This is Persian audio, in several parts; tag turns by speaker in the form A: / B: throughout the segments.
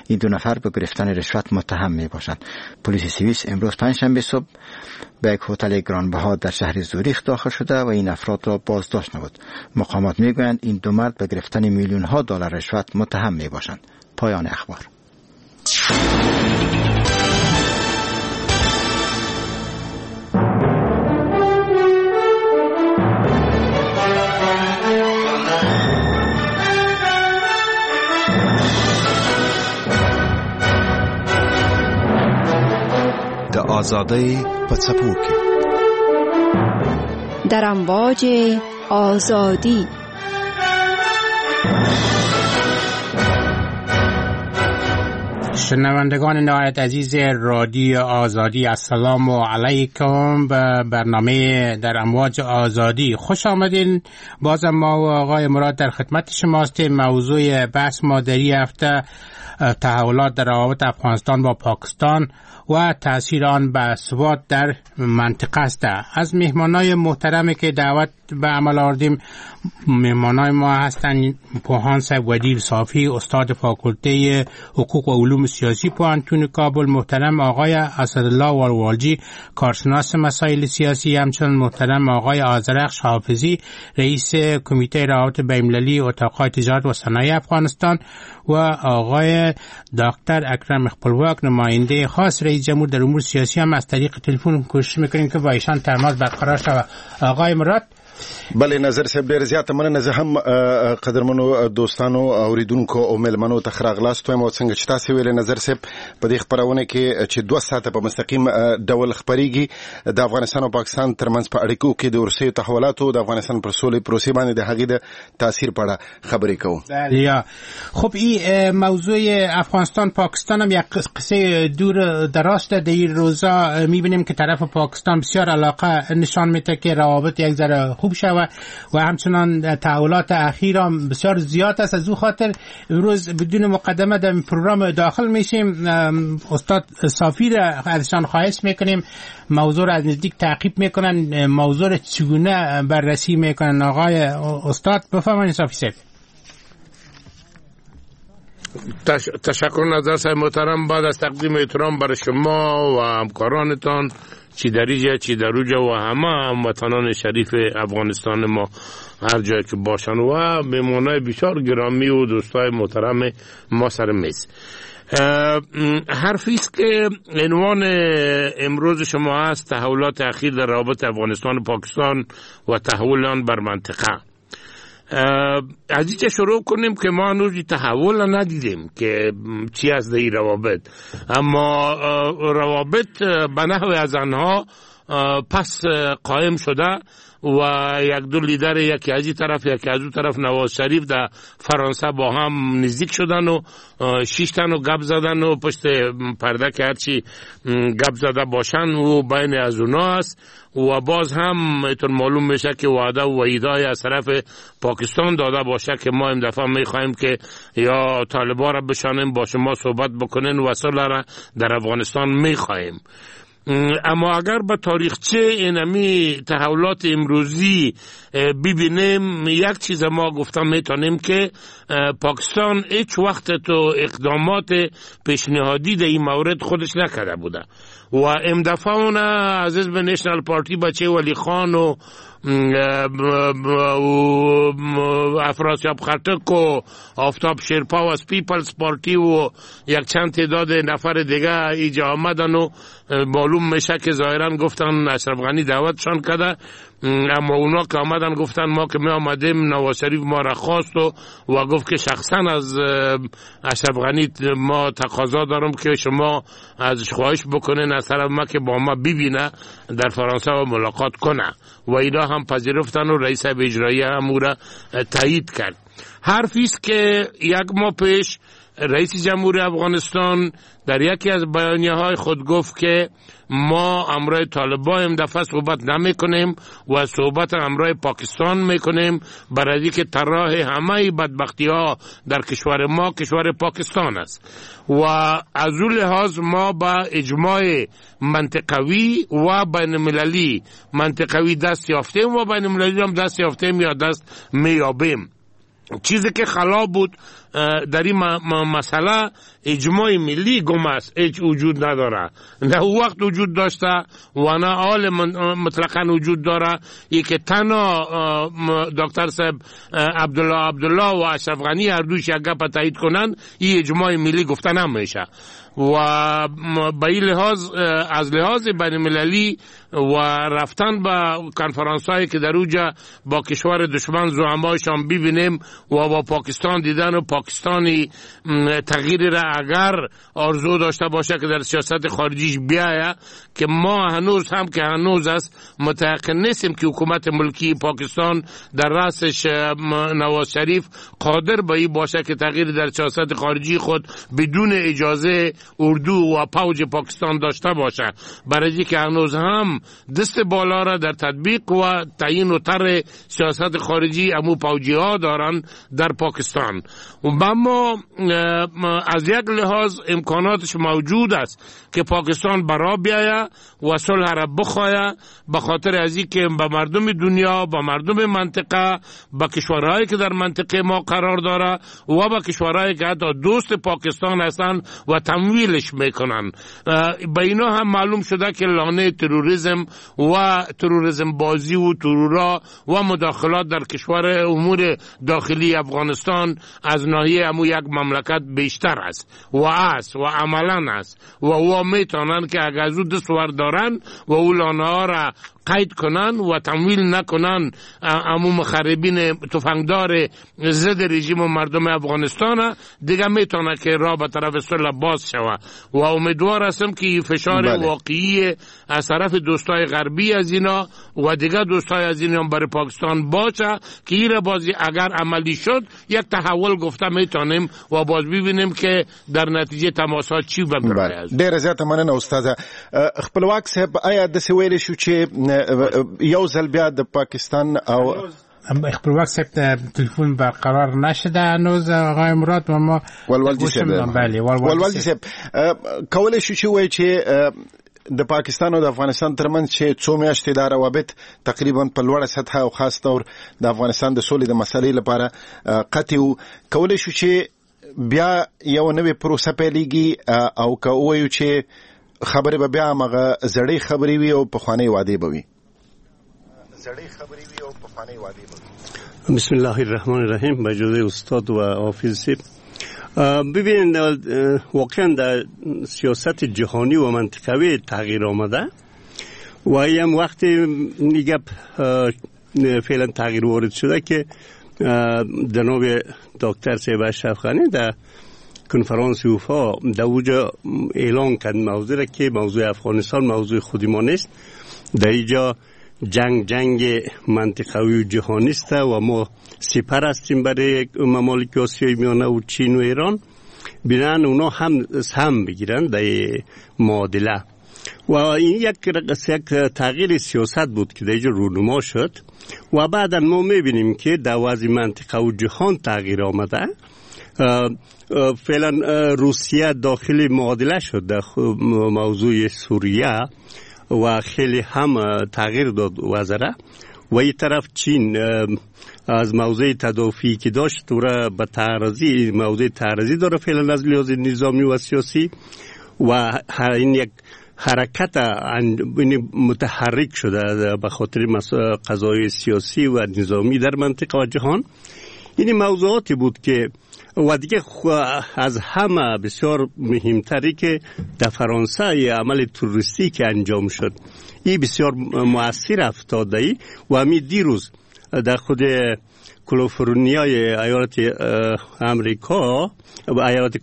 A: این 2 نفر به گرفتن رشوت متهم می باشند. پلیس سوئیس امروز پنجشنبه صبح به یک هتل گرانبها در شهر زوریخ داخل شده و این افراد را بازداشت نمود. مقامات میگویند این 2 مرد به گرفتن میلیون ها دلار رشوت متهم می باشند. پایان اخبار.
B: آزادی پڅپوکي
C: در امواج آزادی.
D: شنوندگان نهایت عزیز رادیو آزادی، السلام علیکم به برنامه در امواج آزادی. خوش آمدین. بازم ما و آقای مراد در خدمت شماست. موضوع بحث ما در این هفته تحولات در روابط افغانستان با پاکستان و تأثیر آن به ثبات در منطقه است. از مهمانای محترمی که دعوت به عمل آوردیم، مهمانای ما هستند پوهان صاحب ودیل صافی، استاد فاکولته حقوق و علوم سیاسی پوهنتون کابل، محترم آقای اسدالله والوالجی کارشناس مسائل سیاسی، همچنین محترم آقای آذرخش حافظی رئیس کمیته روابط بین‌المللی اتاق‌های تجارت و صنایع افغانستان و آقای دکتر اکرم خپلواک نماینده خاص رئیس جمهور در امور سیاسی هم از طریق تلفن کوشش میکنیم که با ایشان تماس برقرار شود. آقای مراد.
B: بله نظر صاحب ډیر زیاته مننه. زه هم قدرمنو دوستانو اوریدونکو او ملمنو ته خراغلاست وایم او څنګه چې تاسو ویل نظر صاحب په دې خبرونه کې چې 2 ساعته په مستقیم ډول خبريږي د افغانستان او پاکستان ترمنځ په اړیکو کې د ورسې تحولاتو د افغانستان پر سولې پروسې باندې د هغې د تاثیر په اړه خبرې کوو.
D: بله خب این موضوع افغانستان پاکستان هم یک قصه دور دراز در این روزا میبینیم که طرف پاکستان بسیار علاقه نشان میده که روابط یک ذره خوب شود و همچنان تحولات اخیر هم بسیار زیاد است. از او خاطر امروز بدون مقدمه در پروگرام داخل میشیم. استاد صافی را ازشان خواهش میکنیم موضوع را از نزدیک تعقیب میکنن، موضوع را چگونه بررسی میکنن. آقای استاد بفرمایید. صافی صاحب.
E: تشکر نظر صاحب محترم. بعد از تقدیم احترام برای شما و همکارانتان چی در اینجا چی در اونجا و همه هموطنان شریف افغانستان ما هر جایی که باشن و مهمانای بسیار گرامی و دوستای محترم ما سر میز، حرفی است که عنوان امروز شما است تحولات اخیر در روابط افغانستان و پاکستان و تحول آن بر منطقه. از اینجا شروع کنیم که ما هنوز تحول ندیدیم که چی از این روابط، اما روابط به نحو از آنها پس قائم شده و یک دو لیدر یکی از این طرف یکی از اون طرف نواز شریف در فرانسه با هم نزدیک شدن و شیشتن و گپ زدن و پشت پرده که هرچی گپ زده باشن و بین از اونا است و باز هم ایتون معلوم میشه که وعده و وعیدهای از طرف پاکستان داده باشه که ما این دفعه میخوایم که یا طالبان را بشانیم با شما صحبت بکنین و صلح را در افغانستان میخوایم. اما اگر به تاریخچه اینمی تحولات امروزی ببینیم، یک چیز ما گفتم میتونیم که پاکستان هیچ وقت تو اقدامات پیشنهادی در این مورد خودش نکرده بوده و امدفعون از حزب نیشنل پارتی بچه ولی خان و افراسیاب خټک و آفتاب شیرپا و از پیپلز پارتی و یک چند تعداد نفر دیگه اینجا آمدن و معلوم میشه که ظاهرا گفتن اشرف غنی دعوتشان کرده، اما اونا که آمدن گفتن ما که می آمدیم نواز شریف ما را خواست و گفت که شخصا از اشرف غنی ما تقاضا دارم که شما ازش خواهش بکنین از طرف ما که با ما ببینه در فرانسه و ملاقات کنه و اینا هم پذیرفتن و رئیس اجرایی هم او را تایید کرد. حرفی است که یک ماه پیش رئیس جمهور افغانستان در یکی از بیانیه‌های خود گفت که ما امرای طالبان این دفعه صحبت نمی کنیم و صحبت امرای پاکستان می کنیم برای اینکه طرح همه بدبختی ها در کشور ما کشور پاکستان است و از اون لحاظ ما با اجماع منطقوی و بین المللی منطقوی دست یافتیم و بین المللی هم دست یافتیم یا دست می یابیم. چیزی که خلا بود در این مسئله اجماع ملی گم است، هیچ وجود نداره. نه وقت وجود داشته و نه حال مطلقا وجود داره. ای که تنها دکتر صاحب عبدالله و اشرف غنی هر دوش یک گپ تایید کنن، این اجماع ملی گفته نمیشه. و به این لحاظ از لحاظ بین المللی و رفتن به کنفرانس هایی که در اوجا با کشور دشمن زعمایشان ببینیم و با پاکستان دیدن و پاکستانی تغییری را اگر آرزو داشته باشه که در سیاست خارجیش بیایه، که ما هنوز هم که هنوز است متيقن نیستیم که حکومت ملکی پاکستان در رأسش نواز شریف قادر به این باشه که تغییری در سیاست خارجی خود بدون اجازه اردو و فوج پاکستان داشته باشه، برای که هنوز هم دست بالا را در تطبیق و تعیین و طرح سیاست خارجی امو فوجی ها دارن در پاکستان. و اما از یک لحاظ امکاناتش موجود است که پاکستان برا بیایه و صلح را بخواه، به خاطر از این که به مردم دنیا، به مردم منطقه، به کشورهایی که در منطقه ما قرار داره و به کشورهایی که حتی دوست پاکستان هستن و تمویلش میکنن. به اینا هم معلوم شده که لانه تروریسم و تروریسم بازی و ترورا و مداخلات در کشور امور داخلی افغانستان از ناحیه امو یک مملکت بیشتر است و عملا است و میتونن که اگر از او دستور دارن و او لانه ها را قید کنن و تمویل نکنن امو مخربین تفنگدار ضد رژیم و مردم افغانستان، دیگه میتونه که راه به طرف صلح باز شود. و امیدوار هستم که فشار واقعی از طرف دوستای غربی از اینا و دیگه دوستای از اینا برای پاکستان باشه که این بازی اگر عملی شد یک تحول گفته میتونیم و باز ببینیم که در نتیجه تماسات چی بمرای است.
B: ډیر زیاته مننه استاد خپلواک صاحب. آیا د سویل شو چې یو ځل بیا د پاکستان او
D: خپلواک صاحب تلفن برقرار نشده هنوز آقای مراد و ما
B: ولولدی صاحب کولای شو چې وایي چې د پاکستان او د افغانستان ترمنځ چې څو میاشتې دا روابط تقریبا په لوړه سطح او خاص طور د افغانستان د سولې د مسلې لپاره قطعي وو، کولای شو چې بیا یو نوې پروسه پیلېږي او که ووایو چې خبرې به بیا همغه زړې خبرې وي او پخوانۍ وعدې به وي؟
F: بسم الله الرحمن الرحیم. به اجازه استاد و حافظ صاحب، ببینید واقعا در سیاست جهانی و منطقوی تغییر آمده و این وقتی میگه فعلا تغییر وارد شده که جناب دکتر صاحب اشرف غنی در کنفرانس وفا در اوجا اعلان کرد موضوع را که موضوع افغانستان موضوع خودی ما نیست، در اینجا جنگ منطقوی و جهانی است و ما سپر هستیم برای ممالک آسیای میانه و چین و ایران، بنابراین اونا هم بگیرن در معادله. و این یک تغییر سیاست بود که در اینجا رونما شد و بعدا ما میبینیم که در وضع منطقه و جهان تغییر آمده. فعلا روسیه داخل معادله شد در موضوع سوریه و خیلی هم تغییر داد وزره و این طرف چین از موضوع تدافعی که داشت و را به تعرضی موضوع تعرضی داره فعلا از لحاظ نظامی و سیاسی و این یک حرکت متحرک شده به خاطر قضایای سیاسی و نظامی در منطقه و جهان. این موضوعاتی بود که و دیگه از همه بسیار مهمتری که در فرانسه عمل توریستی که انجام شد این بسیار مؤثر افتاده و همی دیروز در خود کالیفرنیای ایالت امریکا و ایالت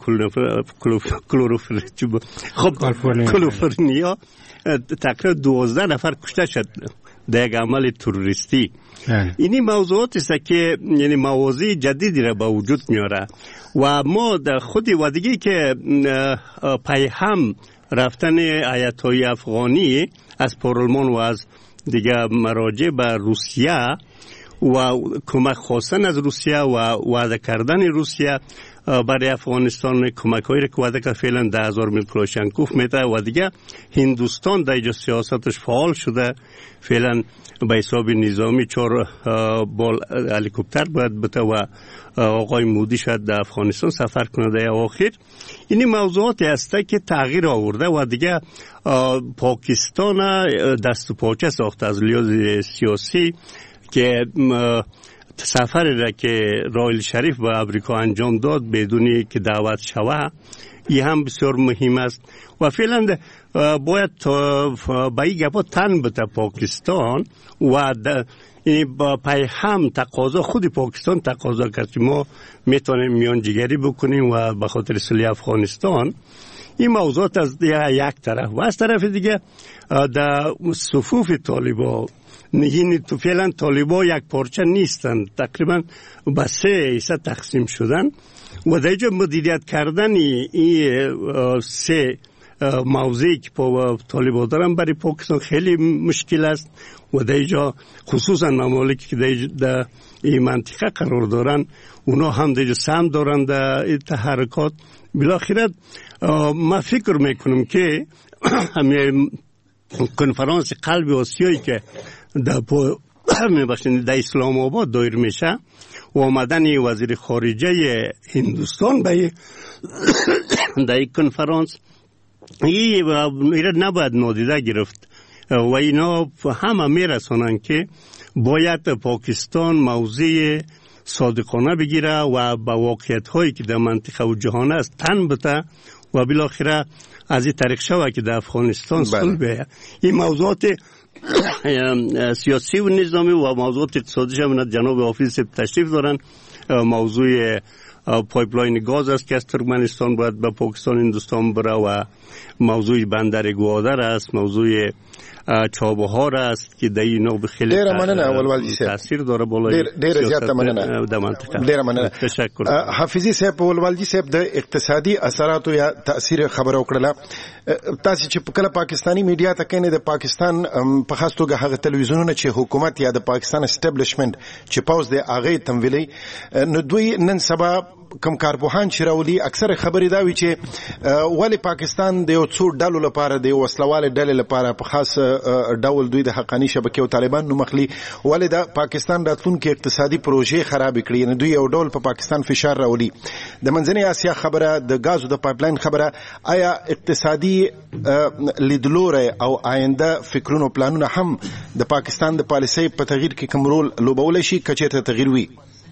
F: کالیفرنیا تقریبا 12 نفر کشته شد در یک عمل تروریستی. اینی موضوعات است که یعنی موازی جدیدی را به وجود میاره و ما در خود و دیگه که پیهم رفتن آیت‌های افغانی از پارلمان و از دیگه مراجع به روسیه و کمک خواستن از روسیه و وعده کردن روسیه برای افغانستان کمک‌هایی را که وعده کرد فعلا 10,000 میل کلاشنکوف میده و دیگه هندوستان در اینجا سیاستش فعال شده. فعلا به حساب نظامی 4 بال هلیکوپتر باید بده و آقای مودی شاید در افغانستان سفر کنه در آخر. این موضوعاتی است که تغییر آورده و دیگه پاکستان دست و پاچه ساخته از لحاظ سیاسی که سفر را که رایل شریف به امریکا انجام داد بدون که دعوت شوه، این هم بسیار مهم است و فعلا باید به این گپا تن بده پاکستان و با پای هم تقاضا خود پاکستان تقاضا کرد که ما میتونیم میانجیگری بکنیم و به خاطر صلح افغانستان. این موضوعات از یک طرف و از طرف دیگه در صفوف طالبان یعنی تو فعلا طالبان یک پارچه نیستن، تقریبا به 3 حصه تقسیم شدن و در اینجا مدیریت کردن این 3 موضعی که طالبان دارن برای پاکستان خیلی مشکل است و در اینجا خصوصا ممالکی که در این منطقه قرار دارن اونا هم در اینجا سهم دارن در این تحرکات. بالاخره ما فکر میکنم که همین کنفرانس قلب آسیایی که در اسلام آباد دایر میشه و آمدن وزیر خارجه هندوستان به در این کنفرانس این نباید نادیده گرفت و اینا همه میرسانن که باید پاکستان موضع صادقانه بگیره و با واقعیت هایی که در منطقه و جهان است تن بده و بالاخره از این طریق شوه که در افغانستان صلح. این موضوعات سیاسی و نظامی و موضوعات اقتصادی هم جناب حافظ تشریف دارن. موضوع پایپلاین گاز است که از ترکمنستان باید به پاکستان هندوستان بره و موضوع بندر گوادر است، موضوع چابهار است که در اینا خیلی تاثیر داره بالای
B: سیاست
F: در منطقه.
B: ډیر مننه.
F: تشکر.
B: حافظي صاحب ولوالجي صاحب د اقتصادي اثراتو یا تاثیر خبره وکړه. تاسو چې کله پاکستانی میډیا ته کینې د پاکستان په خاص توګه هغه تلویزیونونه چې حکومت یا د پاکستان اسټابلیشمنت چې پاوز د هغه تمویلي نو دوی نن سبا کم کارپوهان چې راولي اکثر خبرې دا وي چې ولی پاکستان د یو څو ډلو لپاره د وسلواله ډلې لپاره په خاص ډول دوی د حقانی شبکې او طالبان نو مخلي ولی د پاکستان راتلونکي اقتصادي پروژې خراب کړي نه دوی یو ډول په پاکستان فشار راولي. د منځنۍ اسیا خبره د غازو د پایپلاین خبره آیا اقتصادي لیدلوره او آینده فکرونو پلانونه هم د پاکستان د پالیسۍ په تغییر کې کوم رول لوبولی شي که چېرته تغییر وي؟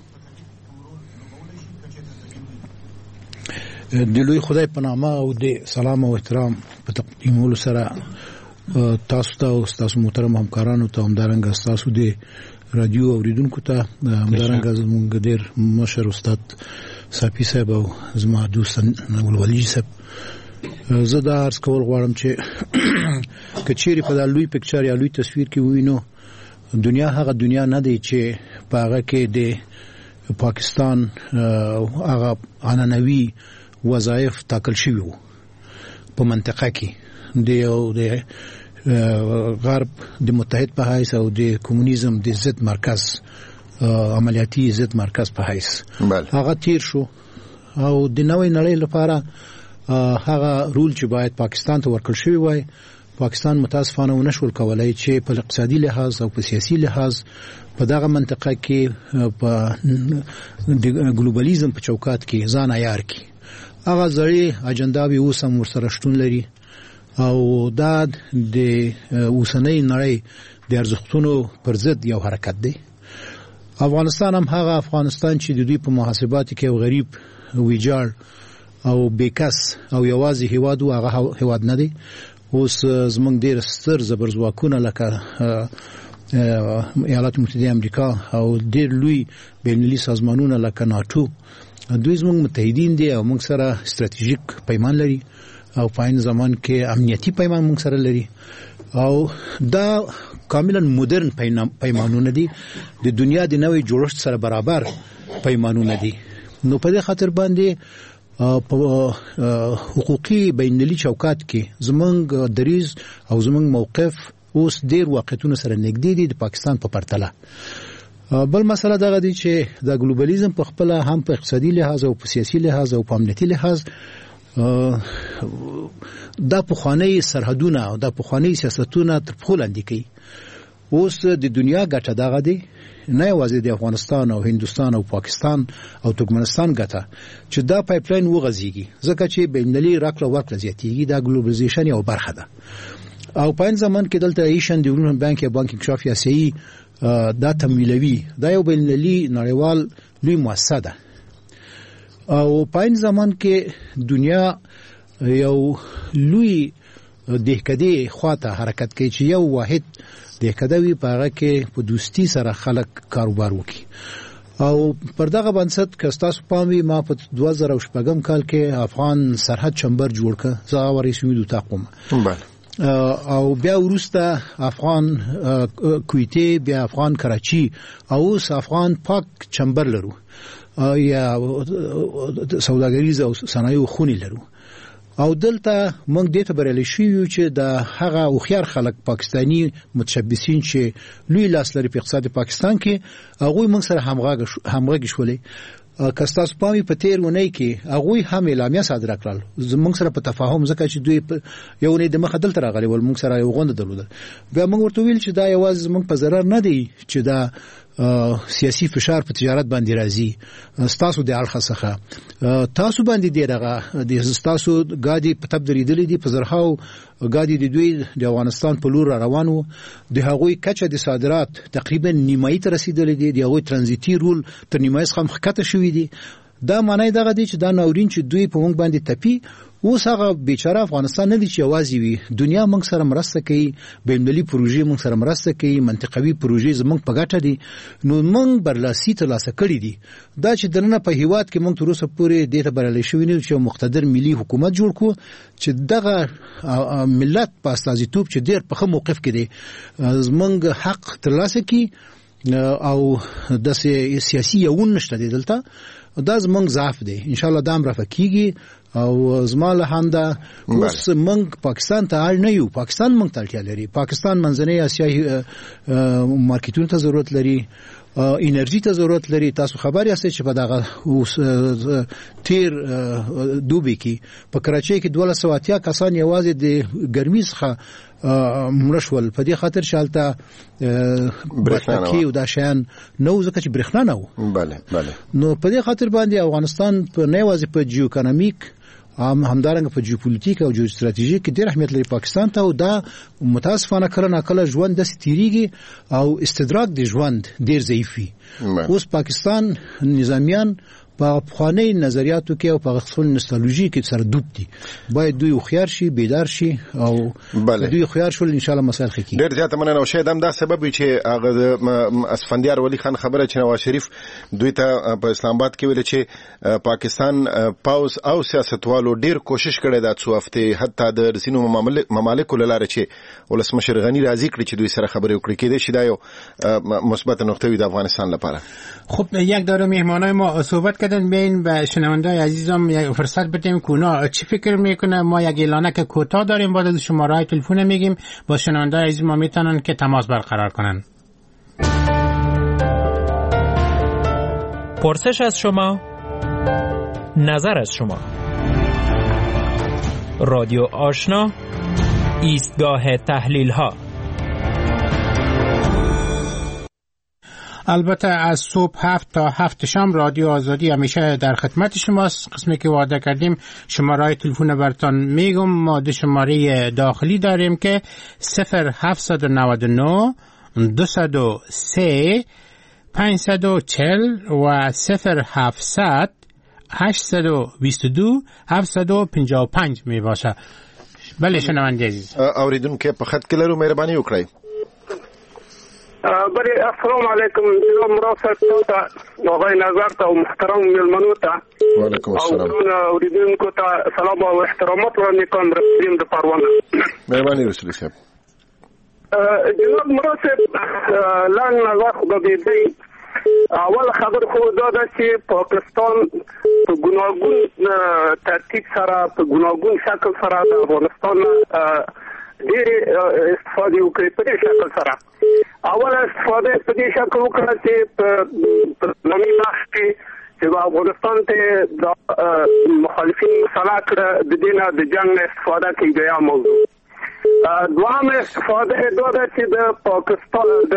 G: د لوی خدای په نامه او د سلام او احترام په تقدیمولو سره تاسو ته او تاسو محترم همکارانو ته همدارنګه تاسو د رادیو اوریدونکو ته همدارنګه زموږ ډېر مشر استاد صافي صاحب او زما دوست ولوالجي صاحب زه دا عرض کول غواړم چې که چیرې په دا لوی پکچر یا لوی تصویر کې ووینو دنیا هغه دنیا نه دی چې په هغه کې د پاکستان هغه عنعنوي وظایف ټاکل شوي وو په منطقه کې د غرب د متحد په حیث او د کمونیزم د ضد مرکز عملیاتي ضد مرکز په حیث هغه تیر شو او د نوې نړۍ لپاره هغه رول چې باید پاکستان ته ورکړل شوی وای پاکستان متاسفانه ونشول کولای چې په اقتصادي لحاظ او په سیاسي لحاظ په دغه منطقه کې په ګلوبالیزم په چوکاټ کې ځان عیار کړي. هغه ځړې اجنډاوي اوس هم ورسره شتون لري او دا د اوسنۍ نړۍ د ارزښتونو پر ضد یو حرکت دی. افغانستان هم هغه افغانستان چې د دوی په محاسباتو کې یو غریب ویجاړ او بیکس او یوازې هیواد او هغه هیواد نه دی. اوس زمونږ ډېر ستر زبرځواکونه لکه ایالات متحده امریکا او ډېر لوی بینالمللي سازمانونه لکه ناتو دوی زمونږ متحدین دي او موږ سره ستراتیژیک پیمان لري او په عین زمان کې امنیتي پیمان موږ سره لري او دا کاملا مدرن پیمانونه دي د دنیا د نوې جوړښت سره برابر پیمانونه دي. نو په دې خاطر باندې په حقوقي بینالمللي چوکاټ کې زمونږ دریز او زمونږ موقف اوس ډېر واقعیتونو سره نږدې دي د پاکستان په پرتله. بل مسله دغه دي چې د ګلوبالیزم په خپل هم په اقتصادي لحاظ او په سیاسي لحاظ او په امنیتي لحاظ دا پخوانی سرحدونه او دا پخوانی سیاستونه تر پخو لاندې کوي. اوس د دنیا ګټه دغه دي، نه یوازې د افغانستان او هندستان او پاکستان او ترکمنستان ګټه چې دا پایپلاین وغځيږي، ځکه چې بینالمللي راکړه ورکړه زیاتېږي. دا ګلوبلایزیشن یو برخه ده. او په زمان کې دلته ایشن ډیولپمنټ بانک یا بانک انکشاف آسیایي دا تمویلوي. دا یو بینالمللي نړیوال لوی مؤسسه ده. او په زمان کې دنیا یو لوی دهکدي خواته حرکت کوي چې یو واحد دهکدوي په هغه کې په دوستی سره خلک کاروبار وکړي. او پر دغه بنسټ که تاسو پاموي ما په 2016 کال کې افغان سرحد چمبر جوړ کړ، زه ورسېدو د تاقوم. او بیا ورسته افغان کویته، بیا افغان کراچي، او اوس افغان پاک چمبر لرو یا سوداګریز او صنایع خونی لرو. او دلته موږ دې ته بریالي شوو چې د هغه اوخيار خلک پاکستانی متشبثین چې لوی لاس لري په اقتصاد پاکستان کې، هغه موږ سره همغږي شولې. کستاس پامي په تیر ونی کې هغه هم اعلامیه صادره کړل زموږ سره په تفاهم، ځکه چې دوی یو نه د مخه دلته راغلي ول، موږ سره یو غونډه درلوده. بیا موږ ورته ویل چې دا یوازې موږ په ضرر نه دی چې دا سیاسي فشار په تجارت باندې راځي، تاسو د اړخ څخه تاسو باندې دی دغه د تاسو غادي په تب درېدلې دي، په زرهاو غادي د دوی د افغانستان په لور روانو، د هغوی کچه د صادرات تقریبا نیمایي ته رسیدلې دي، د هغوی ترانزیتي رول تر نیمایي څخه مخکته شوې دي. دا معنی دغه دی چې دا ناورین چې دوی په موږ باندې تپي، اوس هغه بیچاره افغانستان نه دي چې یوازې وي، دنیا موږ سره مرسته کوي، بینالمللي پروژې موږ سره مرسته کوي، منطقوي پروژې زموږ په ګټه دي. نو موږ برلاسي ترلاسه کړي دي. دا چې دنه په هیواد کې موږ تر اوسه پورې دې ته برلاسي شوی نه چې مقتدر ملي حکومت جوړ کو چې دغه ملت په استازیتوب چې ډېر په موقف کې دي زموږ حق ترلاسه کړي. او د سیاسي یون نشته دلته، دا زموږ ضعف دی. ان شاء الله دا امر فکیږي. او زماله هاندا اوس موږ پاکستان ته اړ نه یو، پاکستان موږ ته اړتیا لري. پاکستان منځنۍ اسیا مارکیټونو ته ضرورت لري، انرژي ته ضرورت لري. تاسو خبر یاست چې په دغه تیر دوبي کې په کراچۍ کې 1280 کسان یوازې د ګرمۍ څخه مرشول په دې خاطر شالته برېښنا او دا شان نو ځکه چې برېښنا نه و.
B: بله
G: نو په دې خاطر باندې افغانستان په نه یوازې په جیو اکونومیک همدارنګه په جیوپولیټیک او جیو استراتیژیک ډېر اهمیت لري پاکستان ته. او دا متاسفانه کله ژوند د ستیریږي او استدراک د ژوند ډېر ضعیف وي. اوس پاکستان نظامیان په خواني نظریاتو کې او په خپل نوستالژي کې سره ډوب دي. باید دوی خویار شي، بیدار شي او دوی خویار شول ان شاء الله مسائل خکې.
B: ډېر زیات مننه. او شاید هم دا سبب وي چې هغه اسفندیار ولی خان خبره چې نواز شریف دوی ته په اسلام آباد کې ویل چې پاکستان پاوز او سیاستوالو ډېر کوشش کړی دا څو هفته حتی د رسینو ممالکو لاره چې ولسمشر غنی راضي کړی چې دوی سره خبرې وکړي. کېدای شي دا یو مثبت نقطه وي د افغانستان لپاره.
D: خب یک داره مهمانای ما صحبت کردن، بین به شنونده‌های عزیزم یک فرصت بدیم که اونا چی فکر میکنه. ما یک اعلانه که کوتاه داریم، بعد از شماره‌های تلفن میگیم، با شنونده‌های عزیز ما میتونن که تماس برقرار کنن.
H: پرسش از شما، نظر از شما. رادیو آشنا، ایستگاه تحلیل‌ها.
D: البته از صبح 7 تا 7 شام رادیو آزادی همیشه در خدمت شماست. قسمی که وعده کردیم شماره تلفن براتون میگم. ما دو شماره داخلی داریم که 0799 203 540 و 0700 822 755 می باشه. بله شنونده عزیز،
B: اوریدونکو په خط کې لرو، مهرباني وکړئ.
I: بله السلام علیکم. جناب مراد صاحب ته آقای نظر ته او محترم میلمنو ته
B: وعلیکم السلام
I: او اوریدونکو ته سلام او احترامات وړاندې کوم. رسول د پروانه
B: مهرباني رسول صاحب.
I: جناب مراد صاحب لاندې نظر خو به دی. اول خبر خو دا ده چې پاکستان په ګناګون ترتیب سره په ګناګون شکل سره د افغانستان ډېر استفاده وکړي په دې شکل سره. اول استفاده په دې شکل وکړه چې نومي بحث کې چې افغانستان ته د مخالفین مسله کړه د دې نه د جنگ استفاده کیږي یا موضوع دوامه استفاده دوه چې د پاکستان د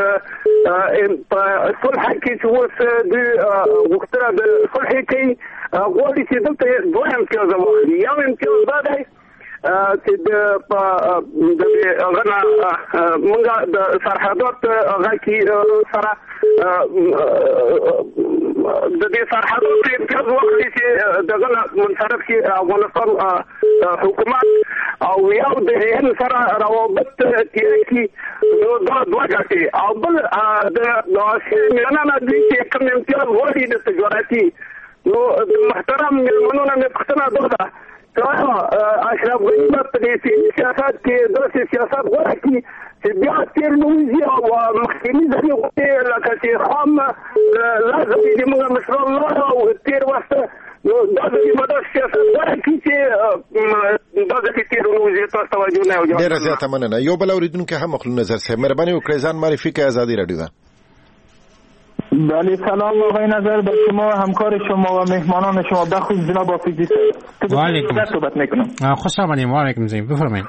I: صلح کې چې اوس د وختره د صلح کې غواړي چې دلته دوه امتیاز واخلي یو امتیاز دا دی چې د غنا موږ د سرحدات غاکی سره د دې سرحدات امتیاز واخلي چې دغه منصرف کې افغانستان حکومت او یو د هند سره روابط کې دوه ګټي او بل د ناشنانه د کوم امتیاز غواړي د تجارتي نو محترم ملمنونه مې پښتنه دوه اشرف غنی په دې سیاست کې داسې سیاست غواړي چې بیا تیر نوځي او مخکینی ځای لکه چې خام لازم دې موږ مشر الله او تیر واسطه نو دا دې مدار سیاست غواړي چې دا دې تیر نوځي تاسو توجه نه وځي
B: ډیر زیاته مننه یو بل اوریدونکو هم خپل نظر سره مهرباني وکړئ ځان معرفي کړئ آزادی رادیو ده
J: بله سلام آقای نظر به شما و همکار شما و مهمانان شما بخصوص جناب آفیزی
D: و علیکم صحبت میکنم خوش آمدید و علیکم زیم بفرمایید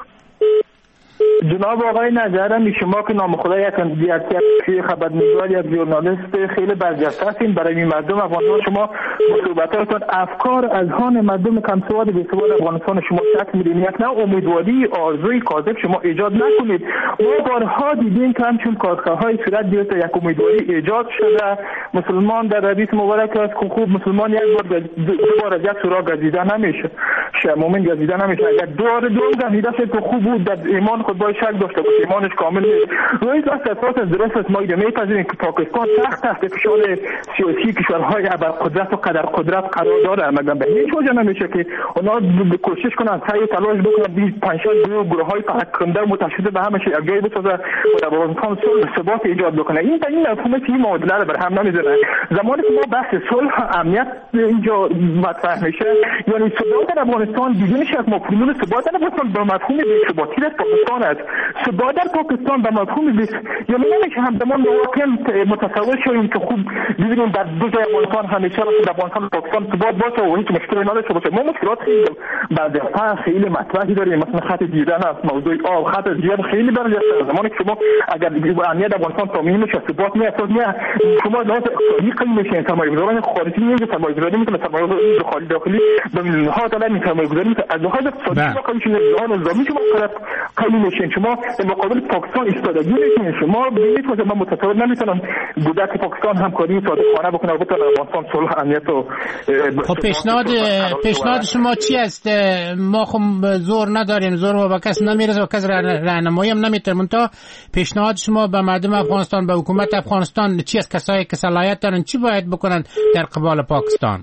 J: جناب آقای نظرم شما که نام خدا یک خبرنگار یک ژورنالیست خیلی برجسته هستین برای مردم افغانستان شما صحبتاتون افکار از هان مردم کم سواد بی سواد افغانستان شما شک میدین یک نه امیدواری آرزوی کاذب شما ایجاد نکنید ما بارها دیدیم که همچون کارگاه‌های صورت گرفته یک امیدواری ایجاد شده مسلمان در حدیث مبارک است که خوب مسلمان یک بار دو بار از یک سوراخ گزیده نمیشه مومن گزیده نمیشه اگر دوباره دوم گزیده شد که خوب بود در ایمان خود باید شک داشته باشه ایمانش کامل نیست روی اساس درست است ما میپذیریم که پاکستان سخت تحت فشار سیاسی کشورهای ابرقدرت و قدر قدرت قرار داره مگر به هیچ وجه نمیشه که اونا کوشش کنن سعی تلاش بکنن بی پنجاه گروه‌های پراکنده متشدد به همش یکجایی بسازه و در افغانستان صلح ثبات ایجاد بکنه این مفهومی که این معادله رو بر هم نمیزنه زمانی که ما بحث صلح امنیت اینجا مطرح میشه یعنی ثبات در افغانستان بدون شک مفهوم ثبات در افغانستان به مفهوم بی‌ثباتی در پاکستان است ثبات در پاکستان به مفهوم یعنی نمیشه همزمان واقعا متصور شویم که خوب ببینیم در دو جای افغانستان همیشه در افغانستان و پاکستان ثبات باشه و هیچ مشکلی نداشته باشه ما مشکلات خیلی بعد خیلی مطرحی داریم مثلا خط دیدن است موضوع آب خط زیاد خیلی برجسته زمانی که شما اگر امنیت افغانستان تامین میشه ثبات میاد شما لازم اقتصادی قوی میشین سرمایه‌گذاران خارجی میگه سرمایه‌گذاری میکنه سرمایه‌گذاری خارجی داخلی به میلیون‌ها دلار سرمایه‌گذاری میکنه از لحاظ اقتصادی واقعا میشه جهان نظامی شما قوی میشین شما در مقابل پاکستان ایستادگی میکنین شما ببینید که من متصور نمیتونم بوده که پاکستان همکاری صادقانه بکنه و بتونه افغانستان صلح امنیت و
D: خب پیشنهاد شما چی است ما خب زور نداریم زور با کس نمیرسه و کس راهنمایی هم نمیتونه تا پیشنهاد شما به مردم افغانستان به حکومت افغانستان چی است کسایی که صلاحیت دارن چی باید بکنن در قبال پاکستان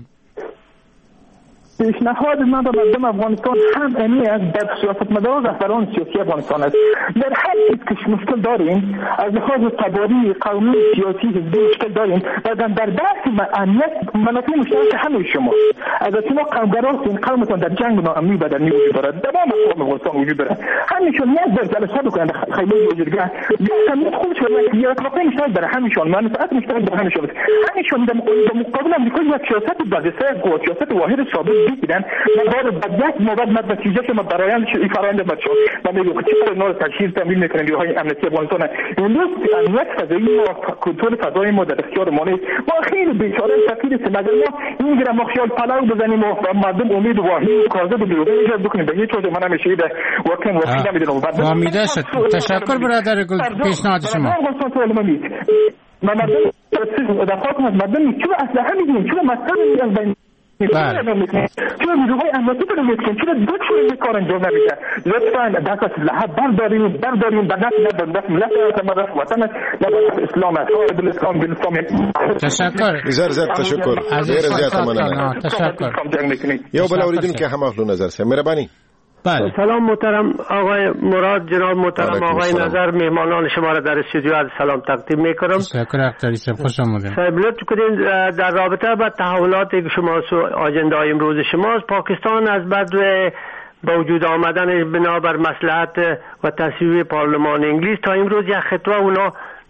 J: پیشنهاد من به مردم افغانستان هم امی از در سیاستمداران و رهبران سیاسی افغانستان است در هر چیز که مشکل داریم از لحاظ تباری قومی سیاسی حزبی مشکل داریم و در بحث امنیت مناطق مشترک همه شما اگر شما قومگراستین قومتان در جنگ ناامنی بدنی وجود دارد در مقام افغانستان وجود دارد همینشون یک در جلسه بکنن در خیمه وجودگاه امنیت خودش یک واقع مشترک در همینشون منفعت مشترک در همینشون همینشون در مقابل آمریکا یک سیاست برجسته قوت سیاست واحد ثابت دیدن و بعد یک مواد نتیجه که ما برایند فرآیند بچه و میگم که چطور نور تشکیل تامین میکنیم نیروهای امنیتی افغانستان امروز امنیت فضایی و کنترل فضایی ما در اختیار ما نیست ما خیلی بیچاره فقیر هستیم اگر ما این گرم خیال پلاو بزنیم و مردم امید واهی و کاذب و دروغ ایجاد بکنیم به هیچ وجه من همیشه واقعا وقتی نمیدونم
D: فهمیده شد تشکر برادر گل پیشنهاد شما
J: ما مردم دفاع کنند مردم چرا اسلحه میگیریم چرا مسئله از بین چرا نیروهای امنیتی رو میکنیم چرا دو چیز کار انجام نمیشه لطفا دست اسلحه برداریم در دست ملت وطن اسلام بالاسلام
D: تشکر
B: زیاد تشکر زیاد ممنون
D: تشکر
B: یو بل اوریدون که هم اهل نظر سه مهربانی
K: بله. سلام محترم آقای مراد جناب محترم آقای نظر مهمانان شما را در استودیو عرض سلام تقدیم میکنم.
D: تشکر اختری صاحب خوش آمدید.
K: صاحب لطف کنید در رابطه با تحولاتی که شما آجنده امروز شماست پاکستان از بعد با وجود آمدن بنابر مصلحت و تصویب پارلمان انگلیس تا امروز یک خطوه اونا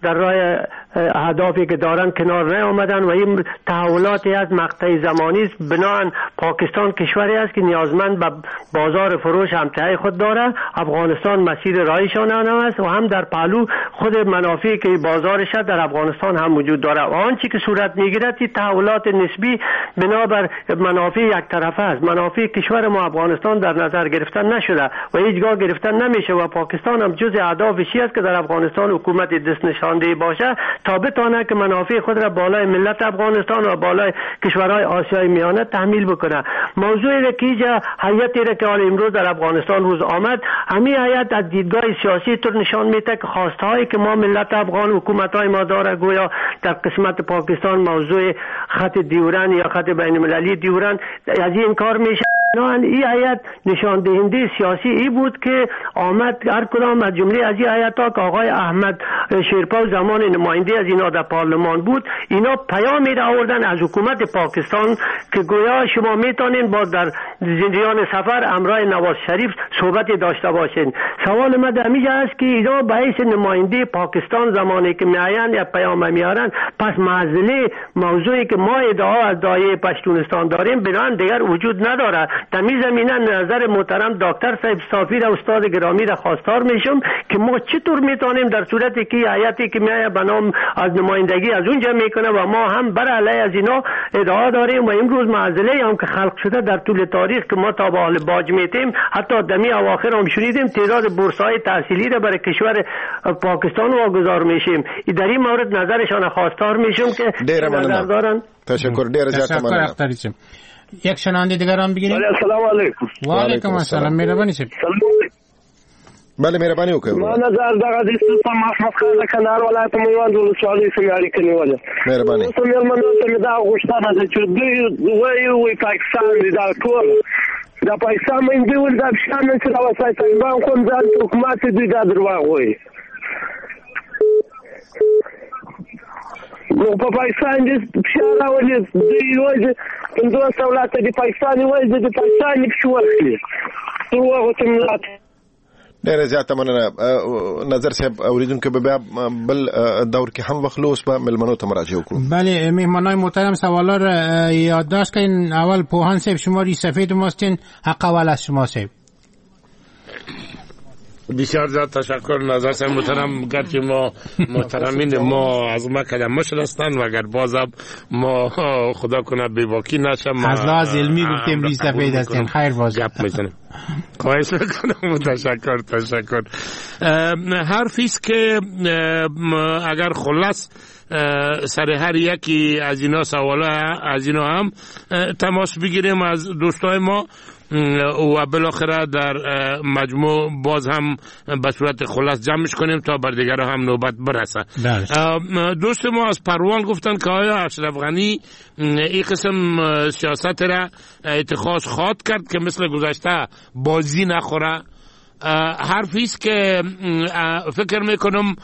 K: در راه اهدافی که دارن کنار نیامدن و این تحولاتی از مقطع زمانی است. بنابراین پاکستان کشوری است که نیازمند به بازار فروش همتای خود داره. افغانستان مسیر راهشان است و هم در پهلو خود منافعی که بازارش در افغانستان هم وجود داره و آنچه که صورت میگیرد این تحولات نسبی بنابر منافع یک طرفه است. منافع کشور ما افغانستان در نظر گرفتن نشده و هیچگاه گرفتن نمیشه و پاکستان هم جز اهدافش است که در افغانستان حکومت دست نشانده باشه تا بتونه که منافع خود را بالای ملت افغانستان و بالای کشورهای آسیای میانه تحمیل بکنه. موضوعی که اینجا هیئتی را که امروز در افغانستان روز آمد، همین هیئت از دیدگاه سیاسی طور نشان میده که خواستهایی که ما ملت افغان حکومت‌های ما داره گویا در قسمت پاکستان موضوع خط دیورن یا خط بین المللی دیورن از این کار میشه. این هیئت نشان دهنده سیاسی ای بود که آمد هر کدام از جمله از این هیئت‌ها که آقای احمد شیرپا زمان نماینده از اینا در پارلمان بود، اینا پیامی را آوردن از حکومت پاکستان که گویا شما میتونین با در زندیان سفر امرای نواز شریف صحبت داشته باشین. سوال من در اینجا است که اینا به حیث نماینده پاکستان زمانی که میآیند یا پیام میارن، پس معضله موضوعی که ما ادعا از دایه پشتونستان داریم بنان دیگر وجود نداره. در این زمینه نظر محترم دکتر صاحب صافی را استاد گرامی را خواستار میشم که ما چطور میتونیم در صورتی که هیئتی که میآید به نام از نمایندگی از اونجا میکنه و ما هم بر علیه از اینا ادعا داریم و امروز معضله هم که خلق شده در طول تاریخ که ما تا به حال باج میتیم، حتی دمی اواخر هم شنیدیم تعداد بورس‌های تحصیلی را برای کشور پاکستان واگذار میشیم. در این مورد نظرشان خواستار میشم که نظر دارن.
B: تشکر. ډیر زیات مننه.
D: یک شنونده دیگر هم بگیریم.
L: السلام علیکم.
D: و علیکم السلام. مهربانی شید.
B: بله مهربانی وکړئ.
L: ما نظر دغه د سلطان محمد خان د کندهار ولایت میوند ولسوالۍ څخه اړیکه نیولې.
B: مهرباني.
L: اوس مېلمنو ته مې دا غوښتنه ده چې دوی وایي پاکستان دی دا ټول دا پاکستان باندې ول دا شان چې دا وسایل طالبان کوم ځان حکومت دی دا درواغ وایي. نو په پاکستان کې فشار راولي دوی وایي پنځوس اولاد د پاکستان وایي د پاکستان کې شو ورکړي. دروغ ته ملت
B: ډېر زیات مننه. نظر صاحب اوریدونکو به بیا بل دور کې هم وخلوص به ملمنو ته مراجعه وکړو.
D: بله مهمانای محترم سوالا را یادداشت کردین. اول پوهان صاحب شما ری سفید ماستین، حق اول از شما صاحب.
E: بسیار زیاد تشکر. نظر صاحب محترم گرچه ما محترمین ما از ما کلمه شدستن و اگر بازم ما خدا کنه بیواکی نشم
D: از لحاظ علمی گفتیم ری سفید هستین. خیر باز
E: گپ میزنیم. خواهش میکنم. تشکر. حرفیست که اگر خلاص سر هر یکی از اینا سوالا از اینا هم تماس بگیریم از دوستای ما و بالاخره در مجموع باز هم به صورت خلاص جمعش کنیم تا بر دیگر هم نوبت برسه. دوست ما از پروان گفتن که آیا اشرف غنی این قسم سیاست را اتخاذ خواهد کرد که مثل گذشته بازی نخوره. حرفیست که فکر میکنم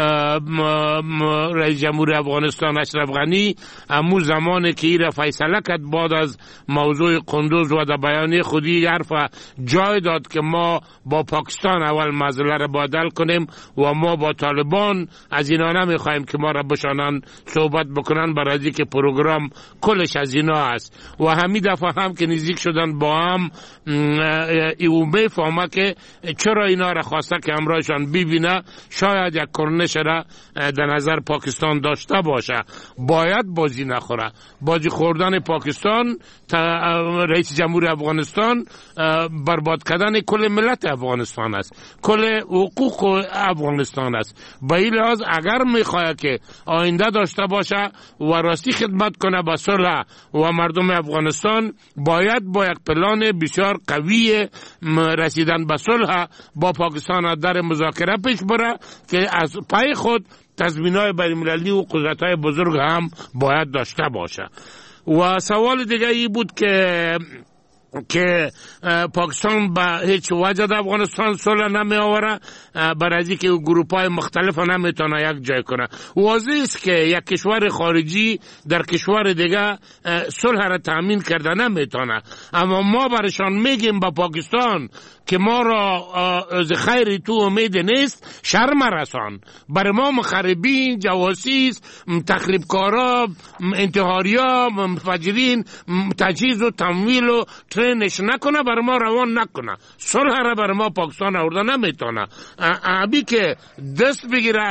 E: رئیس جمهور افغانستان اشرف غنی امو زمانی که ایره فیصله کرد بعد از موضوع قندوز و در بیانیه خودی حرف جای داد که ما با پاکستان اول مسئله را بدل کنیم و ما با طالبان از اینا نمیخوایم که ما را بشانن صحبت بکنن، برای که پروگرام کلش از اینا است و همین دفعه هم که نزدیک شدن با هم ایو میفهمه که چرا اینا را خواسته که امرایشان ببینه شاید یک کرنش را در نظر پاکستان داشته باشه. باید بازی نخوره. بازی خوردن پاکستان رئیس جمهور افغانستان برباد کردن کل ملت افغانستان است، کل حقوق افغانستان است. به این لحاظ اگر میخواد که آینده داشته باشه و راستی خدمت کنه به صلح و مردم افغانستان، باید با یک پلان بسیار قوی رسیدن به صلح با پاکستان در مذاکره پیش بره که از پای خود تضمینات بین‌المللی و قدرت‌های بزرگ هم باید داشته باشه. و سوال دیگه ای بود که که پاکستان به هیچ وجه در افغانستان صلح نمی آوره، برای از اینکه گروپ های مختلف نمیتونه یک جای کنه. واضح است که یک کشور خارجی در کشور دیگه صلح را تامین کرده نمیتونه، اما ما برشان میگیم با پاکستان که ما را از خیر تو امید نیست، شرم رسان. برای ما مخربین، جواسیس، تخریبکارا، انتحاریا، مفجرین تجهیز و تمویل و ترینش نکنه، برای ما روان نکنه. صلح را برای ما پاکستان آورده نمیتونه. ابی که دست بگیره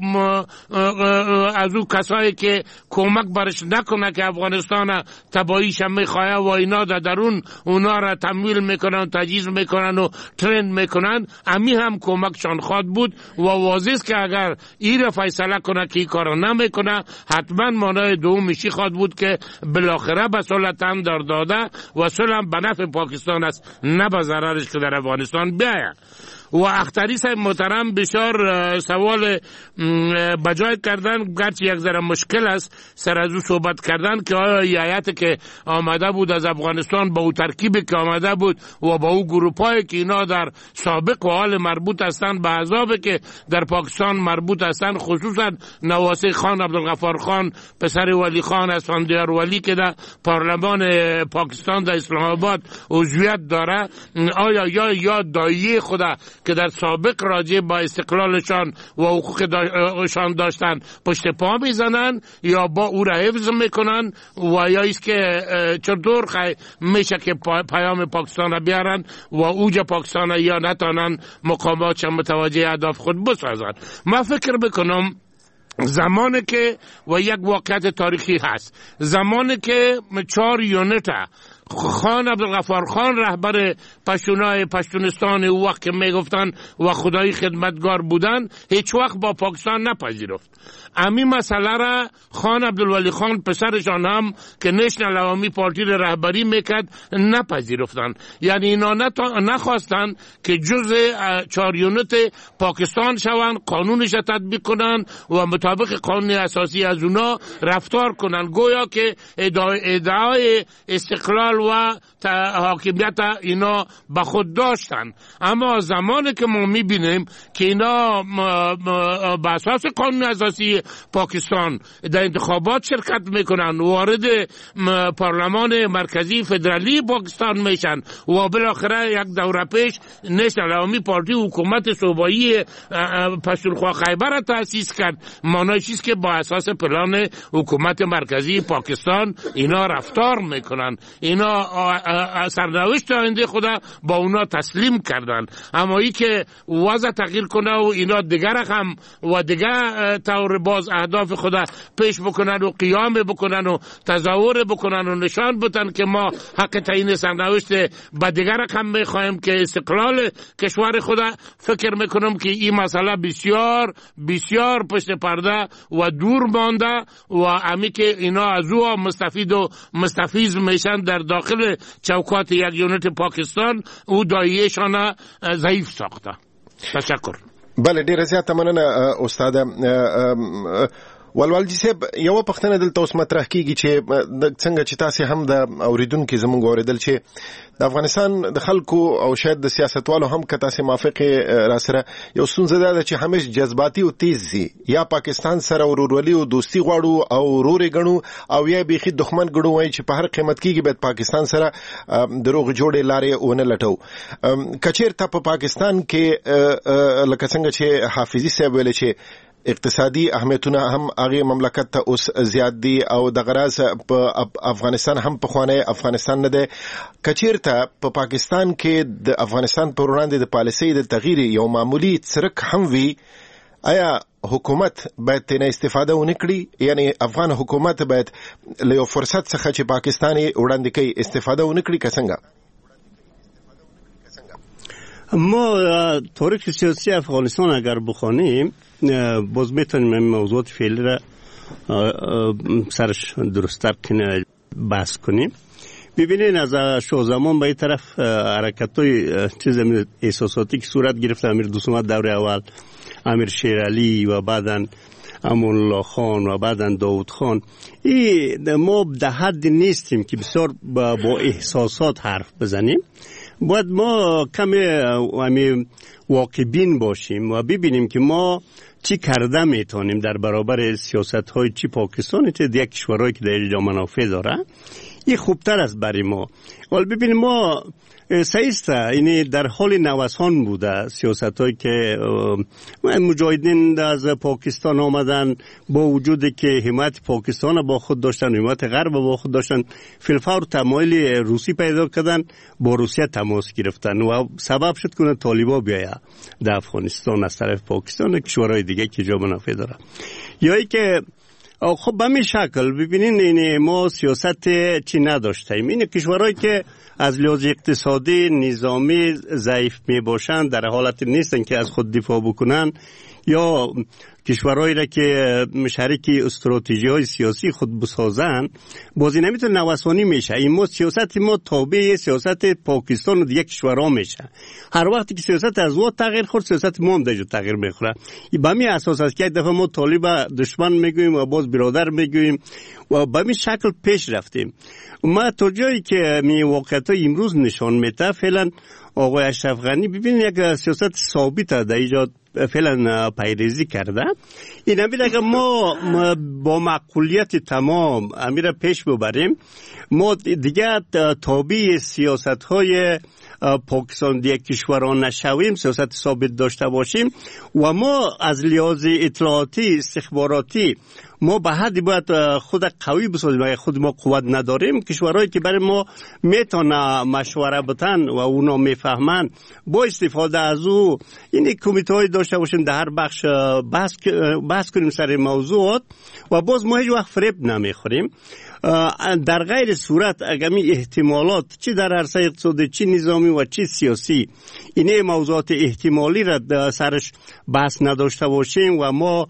E: از او کسایی که کمک برش نکنه که افغانستان تباهیش میخواه و اینا در درون اونا را تمویل میکنن، تجهیز میکنن و ترند میکنن، امی هم کمکشان خواد بود. و واضح است که اگر این را فیصله کنه که این کار نمیکنه، حتما مانای دومیشی خواد بود که بالاخره به صلح تن داده و صلح به نفع پاکستان است، نه به ضررش که در افغانستان بیاید. و اختری صاحب محترم بسیار سوال بجای کردن، گرچه یک ذره مشکل است سر از او صحبت کردن که آیا ایالت که آمده بود از افغانستان با او ترکیبی که آمده بود و با او گروپایی که اینا در سابق و حال مربوط هستند به احزابی که در پاکستان مربوط هستند، خصوصا نواسی خان عبدالغفار خان پسر ولی خان اسفندیار ولی که در پارلمان پاکستان در اسلام آباد عضویت داره، آیا یا دایی خدا که در سابق راجع با استقلالشان و حقوقشان داشتن پشت پا میزنن یا با او را حفظ میکنن، و یا است که چطور میشه که پیام پاکستان را بیارن و اوج پاکستان یا نتانن مقامات متوجه اهداف خود بسازن. من فکر بکنم زمانی که و یک واقعیت تاریخی هست، زمانی که 4 یونیت خان عبدالغفار خان رهبر پشتونای پشتونستان او وقت که میگفتن و خدایی خدمتگار بودن، هیچ وقت با پاکستان نپذیرفت. امی مسئله را خان عبدالولی خان پسرشان هم که نشنل عوامی پارتی رهبری میکرد نپذیرفتن. یعنی اینا نخواستن که جزء 4 یونیت پاکستان شوند، قانونش تطبیق کنن و مطابق قانون اساسی از اونا رفتار کنن، گویا که ادعای استقلال و حاکمیت اینا به خود داشتن. اما زمانی که ما میبینیم که اینا به اساس قانون اساسی پاکستان در انتخابات شرکت میکنن، وارد پارلمان مرکزی فدرالی پاکستان میشن و بالاخره یک دوره پیش نشنل عوامی پارتی حکومت صوبایی پشتونخوا خیبر را تأسیس کرد، معنیش چیست که با اساس پلان حکومت مرکزی پاکستان اینا رفتار میکنن، اینا سرنوشت آینده خدا با اونا تسلیم کردن. اما ای که وضع تغییر کنه و اینا دیگر هم و دیگر طور باز اهداف خدا پیش بکنن و قیام بکنن و تظاهر بکنن و نشان بدن که ما حق تعیین سرنوشت به دیگر هم میخوایم که استقلال کشور خدا، فکر میکنم که این مسئله بسیار بسیار پشت پرده و دور مانده و امی که اینا از او مستفید و مستفیض میشن در داخل چوکات یک یونیت پاکستان، او داییشان ضعیف ساخته. تشکر.
B: بله ډیره زیاته مننه استاد ولولجی صاحب. یو پښتنه دلته اوس مطرح کیږي چې څنګه چې تاسو هم د اوریدونکو زموږ اوریدل چې د افغانستان د خلکو او شاید د سیاستوالو هم که تاسو موافق را سره یو ستونزه ده چې همیش جذباتي او تیز دي، یا پاکستان سره ورورولي او دوستي غواړو او وروري ګڼو او یا بیخي دښمن ګڼو، وایي چې په هر قیمت کېږي باید پاکستان سره دروغ جوړې لارې ونه لټو. کچېرته په پاکستان کې لکه څنګه چې حافظي صاحب ویل چې اقتصادي اهمیتونه هم هغه مملکت ته اوس زیات دي او د غراز په افغانستان هم په خوانه افغانستان نه ده. کچیرته په پاکستان کې د افغانستان پر وړاندې د پالیسۍ د تغییر یو معمولی څرک هم وي، آیا حکومت باید تنه استفاده ونکړي؟ یعنی افغان حکومت باید له یو فرصت څخه چې پاکستاني وړاندې کوي استفاده ونکړي که څنګه؟
F: ما تاریخ سیاسی افغانستان اگر بخوانیم باز میتونیم این موضوعات فعلی را سرش درست‌تر بحث کنیم. ببینین از شاه زمان به این طرف حرکت‌های احساساتی که صورت گرفت، امیر دوست محمد دوره اول، امیر شیر علی و بعداً امان الله خان و بعدن داود خان، این ما در حد نیستیم که بسیار با احساسات حرف بزنیم. باید ما کمی واقع بین باشیم و ببینیم که ما چی کرده میتونیم در برابر سیاست های چی پاکستان چه دیگه کشورهایی که در اینجا منافع داره. این خوبتر است برای ما. ولی ببینیم ما سیسته اینی در حال نوسان بوده سیاست هایی که مجاهدین از پاکستان آمدن، با وجودی که حمایت پاکستان با خود داشتن، حمایت غرب با خود داشتن، فیلفور تمایل روسی پیدا کردن، با روسیه تماس گرفتن و سبب شد که طالبان بیاید در افغانستان از طرف پاکستان و کشورهای دیگه که جا منافع داره. یا ای که خب به همین شکل ببینین این ما سیاست چی نداشتیم. این کشورهایی که از لحاظ اقتصادی نظامی ضعیف می باشند در حالت نیستن که از خود دفاع بکنن، یا کشورهایی را که شریک استراتژی های سیاسی خود بسازن، بازی نمیتونه نوسانی میشه. این ما سیاست ما تابع سیاست پاکستان و دیگه کشورها میشه. هر وقتی که سیاست از او تغییر خورد، سیاست ما هم دیگه تغییر میخوره. به همین اساس است که یک دفعه ما طالب دشمن میگوییم و باز برادر میگوییم و به همین شکل پیش رفتیم. ما تا جایی که می واقعیت امروز نشان میده، فعلا آقای اشرف غنی ببینید یک سیاست ثابت در ایجاد فعلا پیریزی کرده. این امیر اگر ما با معقولیت تمام امیر پیش ببریم، ما دیگه تابع سیاست های پاکستان دیگه کشوران نشویم، سیاست ثابت داشته باشیم و ما از لحاظ اطلاعاتی استخباراتی ما به حدی باید خود قوی بسازیم. اگر خود ما قوت نداریم، کشورهایی که برای ما میتونه مشوره بتن و اونا میفهمن، با استفاده از او این کمیته های داشته باشیم در هر بخش بحث کنیم سر موضوعات و باز ما هیچ وقت فریب نمیخوریم. در غیر صورت اگر می احتمالات چی در عرصه اقتصادی، چی نظامی و چی سیاسی، این موضوعات احتمالی را سرش بحث نداشته باشیم و ما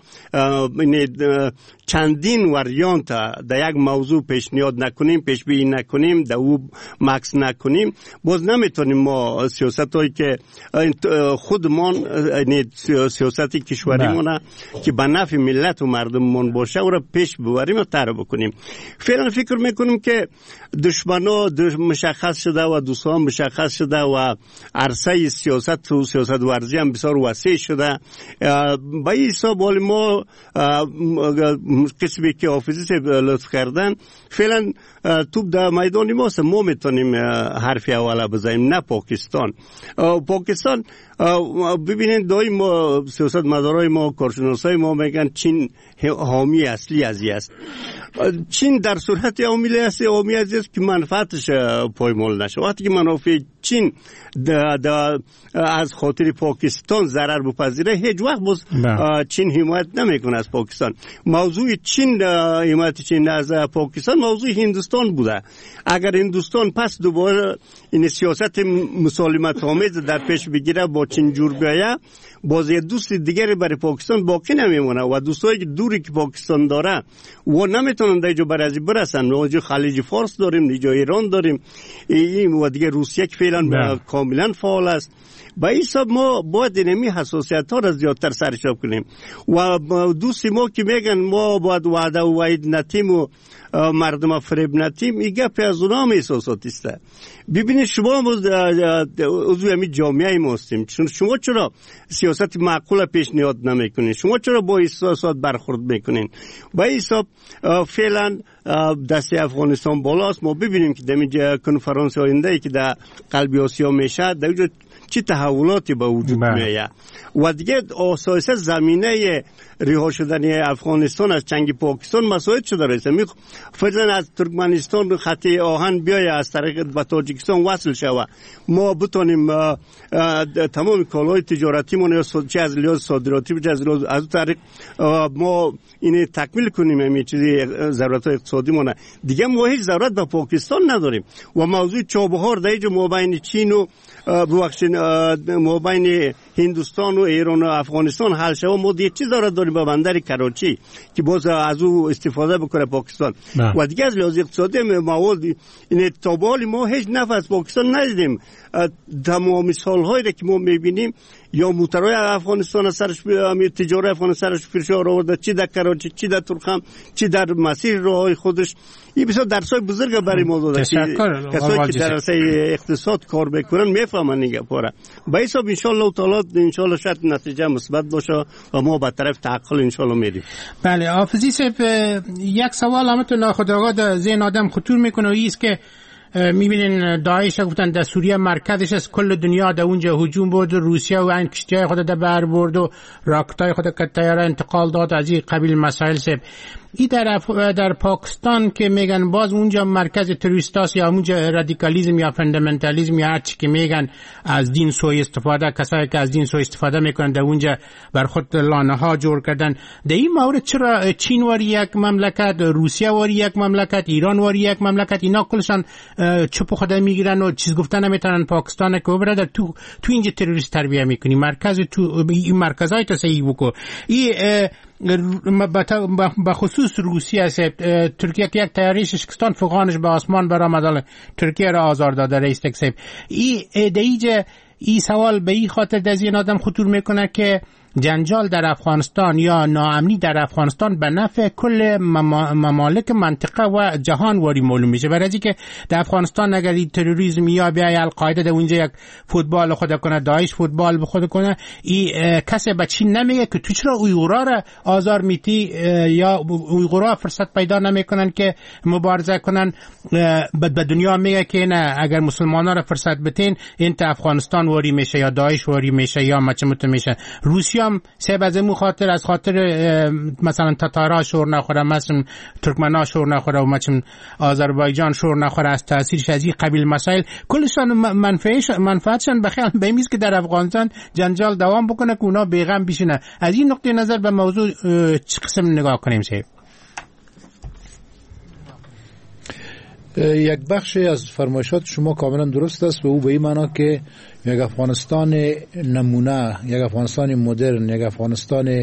F: چندین وریانت در یک موضوع پیشنهاد نکنیم، پیش بینی نکنیم، در او مکس نکنیم، باز نمیتونیم ما سیاست هایی که خودمان سیاست کشوریمون که به نفع ملت و مردممون باشه او را پیش ببریم و طرح بکنیم. فعلا فکر میکنیم که دشمنا مشخص شده و دوستان مشخص شده و عرصه سیاست و سیاست ورزی هم بسیار وسیع شده. با این حساب ما قسمی که حافظی لطف کردن، فعلا توپ در میدان ماست، ما میتونیم حرفی اولا بزنیم، نه پاکستان. پاکستان ببینید دایی ما سیاست مدارای ما، کارشناسای ما میگن چین حامی اصلی ازی است. چین در صورت حامی ازی است که منفعتش پایمال نشه. وقتی که منافع چین از خاطر پاکستان ضرر بپذیره، هیچ وقت باز چین حمایت نمیکنه از پاکستان. موضوع چین حمایت چین از پاکستان موضوع هندوستان بوده. اگر هندوستان پس دوباره این سیاست مسالمت آمیز در پیش بگیره با چین جور بیاید، باز یه دوست دیگری برای پاکستان باقی نمیمونه و دوستایی که دوری که پاکستان داره و نمیتونن در جو برازی برسن. ما جو خلیج فارس داریم، جو ایران داریم، و دیگه روسیه که فعلا کاملا فعال است. با این حساب ما باید اینمی حساسیت ها را زیادتر سرشاب کنیم و دوستی ما که میگن ما باید وعده و وعید نتیم و مردم فریب نتیم، این گپ از اونا هم احساساتی است. ببینید شما عضو همین جامعه ما هستیم، شما چرا سیاست معقول پیشنهاد نمیکنین؟ شما چرا با احساسات برخورد میکنین؟ با این حساب فعلا دست افغانستان بالاست. ما ببینیم که در کنفرانس آینده که در قلب آسیا میشه در چه تحولاتی به وجود میاد و دیگه اساسا زمینه رها شدن افغانستان از چنگ پاکستان مساعد شده رسه. فرضاً از ترکمنستان خط آهن بیاید از طریق به تاجیکستان وصل شود، ما بتونیم تمام کالای تجارتی مون چه از لحاظ صادراتی چه از لحاظ از طریق ما اینه تکمیل کنیم. همین چیزی ضرورت اقتصادی مون دیگه ما هیچ ضرورت به پاکستان نداریم و موضوع چابهار در اینجا مابین چین و ببخشید مابین هندوستان و ایران و افغانستان حل شود، ما دیگه چیز داریم به بندر کراچی که باز از او استفاده بکنه پاکستان. و دیگه از لحاظ اقتصادی مواد این تابال ما هیچ نفع از پاکستان ندیدیم. تمام سالهایی که ما میبینیم یا موترهای افغانستان سرش تجارت افغانستان سرش فشار آورده، چی در کراچی، چی در ترخم، چی در مسیر راههای خودش. این بسیار درسای بزرگ برای ما داده. کسایی که در عرصه اقتصاد کار میکنن میفهمن این گپا. به حساب ان شاء الله تعالی ان شاء الله شاید نتیجه مثبت باشه و ما به طرف تعقل ان شاء الله میریم.
D: بله حافظی صاحب، یک سوال همتون ناخودآگاه در ذهن آدم خطور میکنه و است که میبینین داعش گفتن در سوریه مرکزش از کل دنیا در اونجا هجوم برد، روسیه و این کشتیهای خود در بر برد و راکتای خود که طیاره انتقال داد از این قبیل مسائل. سب این در پاکستان که میگن باز اونجا مرکز تروریستاست یا اونجا رادیکالیسم یا فاندامنتالیسم یا هر چی که میگن از دین سوء استفاده، کسایی که از دین سوء استفاده میکنن در اونجا بر خود لانه ها جور کردن. در این مورد چرا چین واری یک مملکت، روسیه واری یک مملکت، ایران واری یک مملکت، اینا کلشان چپ خود میگیرن و چیز گفتن نمیتونن پاکستان که برادر تو اینجا تروریست تربیه میکنی، مرکز تو این مرکزای تصحیح بکو. این به خصوص روسیه است. ترکیه که یک طیاره شکستان فوقانش به آسمان برآمد، ترکیه را آزار داده رئیس تکسیب. این سوال به این خاطر در ذهن آدم خطور میکنه که جنجال در افغانستان یا ناامنی در افغانستان به نفع کل ممالک منطقه و جهان واری معلوم میشه. برای اینکه در افغانستان اگر تروریسم یا بیای القاعده در اونجا یک فوتبال خود کنه، داعش فوتبال به خود کنه، این کسی به چین نمیگه که تو چرا اویغورا را آزار میتی یا اویغورا فرصت پیدا نمیکنن که مبارزه کنن. به دنیا میگه که نه، اگر مسلمانان را فرصت بتین این تا افغانستان واری میشه یا داعش واری میشه یا مچمت میشه. روسیه هم سبب از این خاطر، از خاطر مثلا تاتارا شور نخوره، مثلا ترکمنا شور نخوره و مثلا آذربایجان شور نخوره، از تاثیرش از این قبیل مسائل کلشان منفعتشان بخیال به میز که در افغانستان جنجال دوام بکنه که اونا بیغم بشینه. از این نقطه نظر به موضوع چه قسم نگاه کنیم صاحب؟
G: یک بخش از فرمایشات شما کاملا درست است و او به این معنا که یک افغانستان نمونه، یک افغانستان مدرن، یک افغانستان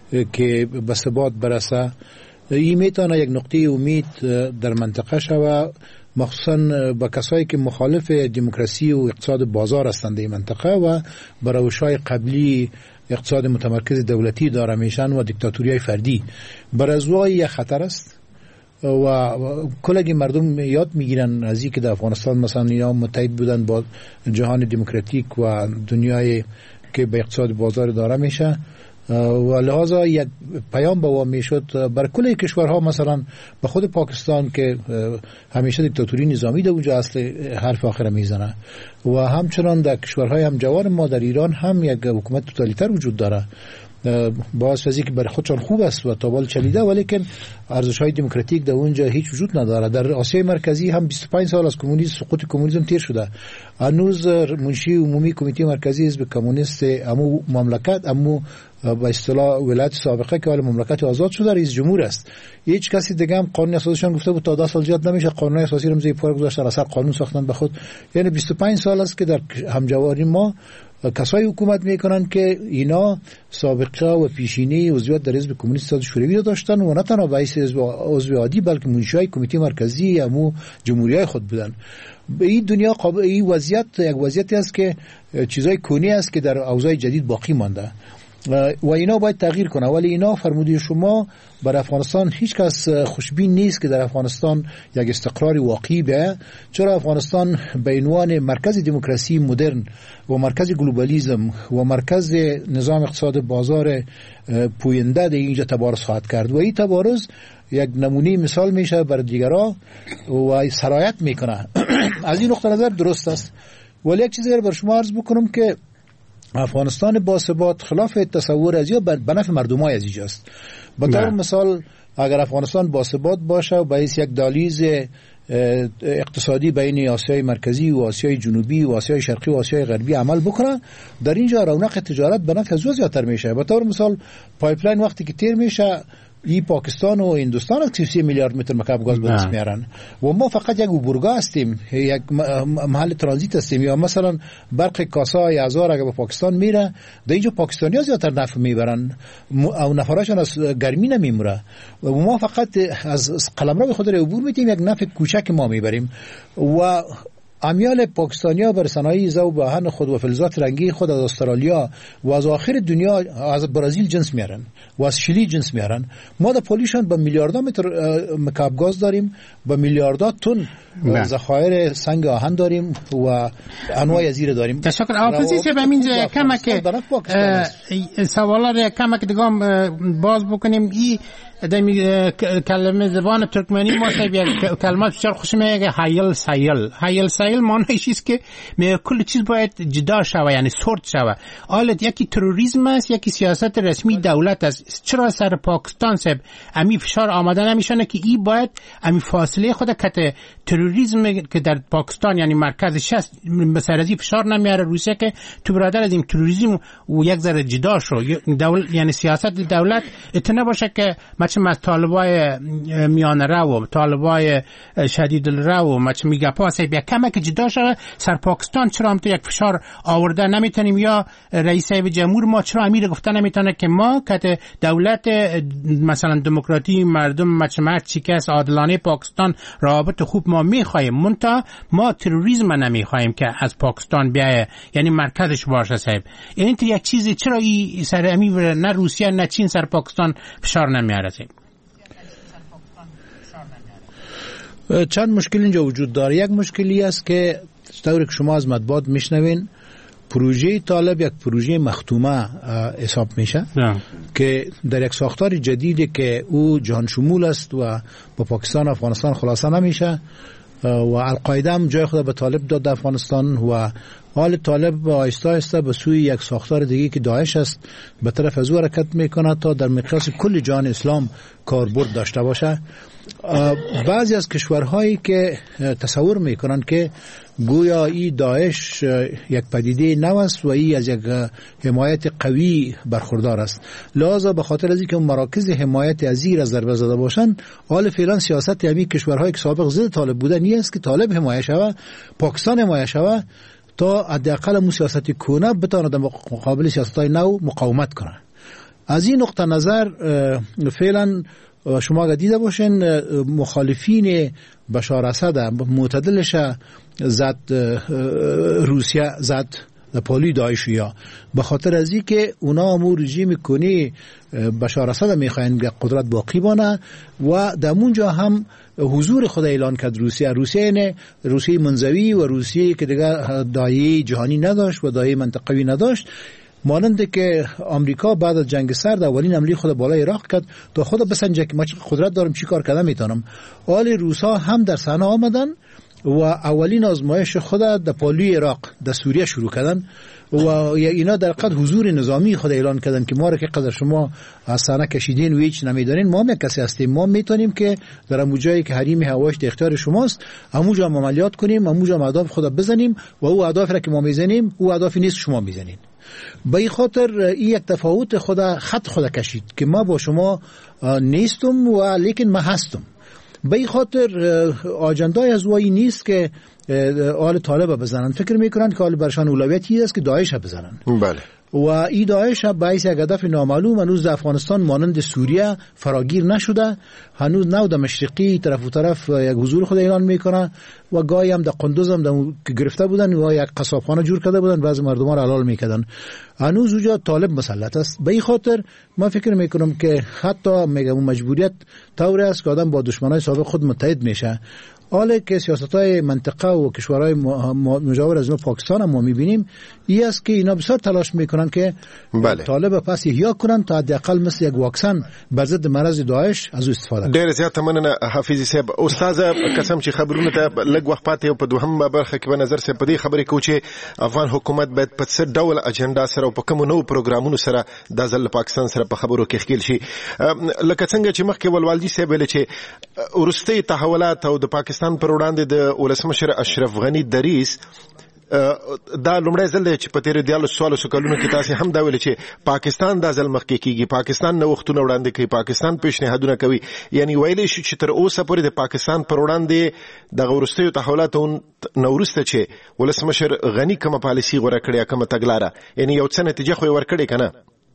G: که به ثبات برسه، این میتونه یک نقطه امید در منطقه شود، مخصوصا با کسایی که مخالف دموکراسی و اقتصاد بازار هستند در این منطقه و بر روش‌های قبلی اقتصاد متمرکز دولتی داره میشن و دیکتاتوری فردی. بر از یک خطر است و کلگی مردم یاد میگیرن از این که در افغانستان مثلا یا متحد بودن با جهان دموکراتیک و دنیای که به اقتصاد بازار داره میشه و لحاظا یک پیام به وام میشد بر کل کشورها، مثلا به خود پاکستان که همیشه دیکتاتوری نظامی در اونجا اصل حرف آخر میزنه و همچنان در کشورهای همجوار ما در ایران هم یک حکومت توتالیتر وجود داره. باعث از اینکه برای خودشان خوب است و تابال چلیده، ولیکن ارزش‌های دموکراتیک در اونجا هیچ وجود نداره. در آسیای مرکزی هم 25 سال از سقوط کمونیسم تیر شده. هنوز منشی عمومی کمیته مرکزی حزب کمونیست امو مملکت، امو به اصطلاح ولایت سابقه که حالا مملکت آزاد شده رئیس جمهور است. هیچ کسی دیگه هم قانون اساسیشان گفته بود تا 10 سال زیاد نمیشه، قانون اساسی رو زیر پا گذاشتن، اثر قانون ساختن به خود. یعنی 25 سال است که در همجواری ما کسایی حکومت میکنن که اینا سابقه و پیشینه عضویت در حزب کمونیست شوروی رو داشتن و نه تنها رئیس حزب عضو عادی بلکه منشیای کمیته مرکزی همو جمهوریای خود بودن. به این دنیا این وضعیت یک وضعیتی است که چیزای کونی است که در اوضاع جدید باقی مانده و اینا باید تغییر کنه. ولی اینا فرمودی شما بر افغانستان هیچ کس خوشبین نیست که در افغانستان یک استقرار واقعی به، چرا افغانستان به عنوان مرکز دموکراسی مدرن و مرکز گلوبالیسم و مرکز نظام اقتصاد بازار پوینده در اینجا تبارز خواهد کرد و این تبارز یک نمونه مثال میشه بر دیگرها و سرایت میکنه. از این نقطه نظر درست است. ولی یک چیزی رو بر شما عرض بکنم که افغانستان با ثبات خلاف تصور از یا به نفع مردمای از اینجاست. به طور مثال اگر افغانستان با ثبات باشه و باعث یک دهلیز اقتصادی بین آسیای مرکزی و آسیای جنوبی و آسیای شرقی و آسیای غربی عمل بکنه، در اینجا رونق تجارت به نفع زیادتر میشه. به طور مثال پایپلاین وقتی که تیر میشه این پاکستان و هندوستان 33 میلیارد متر مکعب گاز به دست میارن و ما فقط یک عبورگاه هستیم، یک محل ترانزیت هستیم. یا مثلا برق کاسای هزار اگه به پاکستان میره، در اینجا پاکستانی‌ها زیادتر نفع میبرن او نفراشون از گرمی نمیموره و ما فقط از قلمرو به خود عبور میتیم، یک نفع کوچک ما میبریم و امیال پاکستانی‌ها بر صنایع ذوب و آهن خود و فلزات رنگی خود از استرالیا و از آخر دنیا از برزیل جنس میارن و از شیلی جنس میارن. ما در پولیشن به میلیاردها متر مکعب گاز داریم، به میلیاردها تن ذخایر سنگ آهن داریم و انواع زیر داریم.
D: تشکر. اپوزیسیون به اینجا کمک سوالات کمک دیگه باز بکنیم. ای دمی کلمه زبان ترکمنی ما کلمات بسیار خوش میگه هایل سایل معنیش چیست که کل چیز باید جدا شوه، یعنی سورت شوه. حالت یکی تروریسم است، یکی سیاست رسمی دولت است. چرا سر پاکستان سب امی فشار آمده نمیشونه که ای باید امی فاصله خود کت تروریسم که در پاکستان یعنی مرکزش است به سر ازی فشار نمیاره روسیه که تو برادر از این تروریسم و یک ذره جدا شو. یعنی سیاست دولت اتنه باشه که مچم از طالبای میان رو، طالبای شدید رو، مچم میگه پاسه بیا کمک جدا شده سر پاکستان. چرا هم تو یک فشار آورده نمیتونیم؟ یا رئیس جمهور ما چرا امیر گفته نمیتونه که ما که دولت مثلا دموکراتی مردم مچم چی که عادلانه پاکستان رابط خوب ما میخوایم، منتها ما تروریسم نمیخوایم که از پاکستان بیایه، یعنی مرکزش باشه صاحب. یعنی تو یک چیزی چرا این سر امیر نه روسیه نه چین سر پاکستان فشار نمیاره؟
G: چند مشکل اینجا وجود داره. یک مشکلی است که طوری که شما از مطبوعات میشنوین پروژه طالب یک پروژه مختومه حساب میشه که در یک ساختار جدیدی که او جهان شمول است و با پاکستان و افغانستان خلاصه نمیشه و القاعده هم جای خود به طالب داد در افغانستان و حال طالب آهسته آهسته به سوی یک ساختار دیگه که داعش است به طرف از او حرکت میکنه تا در مقیاس کل جهان اسلام کاربرد داشته باشه. بعضی از کشورهایی که تصور میکنن که گویا ای داعش یک پدیده نو است و ای از یک حمایت قوی برخوردار است، لذا به خاطر از اینکه مراکز حمایت از زیر از ضربه زده باشن، حال فعلا سیاست همین کشورهایی که سابق ضد طالب بودن نیست که طالب حمایت شوه، پاکستان حمایت شوه تا حداقل مو سیاست کونه بتونه در مقابل سیاست‌های نو مقاومت کنه. از این نقطه نظر فعلا شما اگر دیده باشین مخالفین بشار اسد معتدلش زد روسیه زد پالی داعشیا به خاطر از این که اونا امو رژیم کنی بشار اسد میخواین که قدرت باقی بانه و در اونجا هم حضور خود اعلان کرد روسیه منزوی و روسیه که دیگه دایره جهانی نداشت و دایره منطقوی نداشت، مانند که آمریکا بعد از جنگ سرد اولین حمله خود بالای عراق کرد تا خود بسنجه که ما چه قدرت دارم چی کار کردم میتونم. آل روسا هم در صحنه آمدن و اولین آزمایش خود در پالوی عراق در سوریه شروع کردن و اینا در قد حضور نظامی خود اعلان کردن که ما را که قدر شما از صحنه کشیدین و هیچ نمیدانین، ما هم یک کسی هستیم، ما میتونیم که در همون جایی که حریم هواش در اختیار شماست همونجا عملیات کنیم، همونجا اهداف خود بزنیم و او اهداف را که ما میزنیم او اهدافی نیست شما میزنین. به این خاطر این یک تفاوت خط خود کشید که ما با شما نیستم و لیکن ما هستم. به این خاطر آجندای از وایی نیست که آل طالب بزنن، فکر میکنن که آل برشان اولویتی است که داعش بزنن.
B: بله.
G: و این داعش باعث یک هدف نامعلوم هنوز در افغانستان مانند سوریه فراگیر نشده، هنوز نو در مشرقی طرف و طرف یک حضور خود اعلان میکنه و گاهی هم در قندوز هم که گرفته بودن و یک قصابخانه جور کرده بودن، بعضی مردم ها را حلال میکردن. هنوز اونجا طالب مسلط است. به این خاطر من فکر میکنم که حتی میگم مجبوریت طوری است که آدم با دشمنای سابق خود متحد میشه. حالا که سیاست‌های منطقه و کشورهای مجاور از پاکستان هم ما می‌بینیم این است که اینا بسیار تلاش میکنن که طالب پس احیا کنن تا حداقل مثل یک واکسن بر ضد مرض داعش از او استفاده کنن.
B: ډېر زیات مننه حافظ صاحب. استاد قسم چې خبرونه ته لږ وخت پاتې او په دوهمه برخه کې به نظر صاحب په دې خبرې کوي چې افغان حکومت باید په څه ډول اجنډا سره او په کوم نوو پروګرامونو سره د ځل پاکستان سره په خبرو کې ښکیل شي. لکه څنګه چې مخکې ولوالدي صاحب ویل چې ورستي تحولات او د پاکستان پر وړاندې د ولسمشر اشرف غنی دریس دا لومړی ځل دی چې په تیرو 14 کلونو کې تاسو هم دا ویل چې پاکستان دا ځل مخکې کیږي، پاکستان نوښتونه وړاندې کوي، پاکستان پیشنهادونه کوي. یعنی ویلې شو چې تر اوسه پورې د پاکستان پر وړاندې د وروستیو تحولاتو نورسته چې ولسمشر غنی کومه پالیسي غوړه کړې، کومه تګلاره، یعنی یو څه نتیجه خو ورکړې کنه.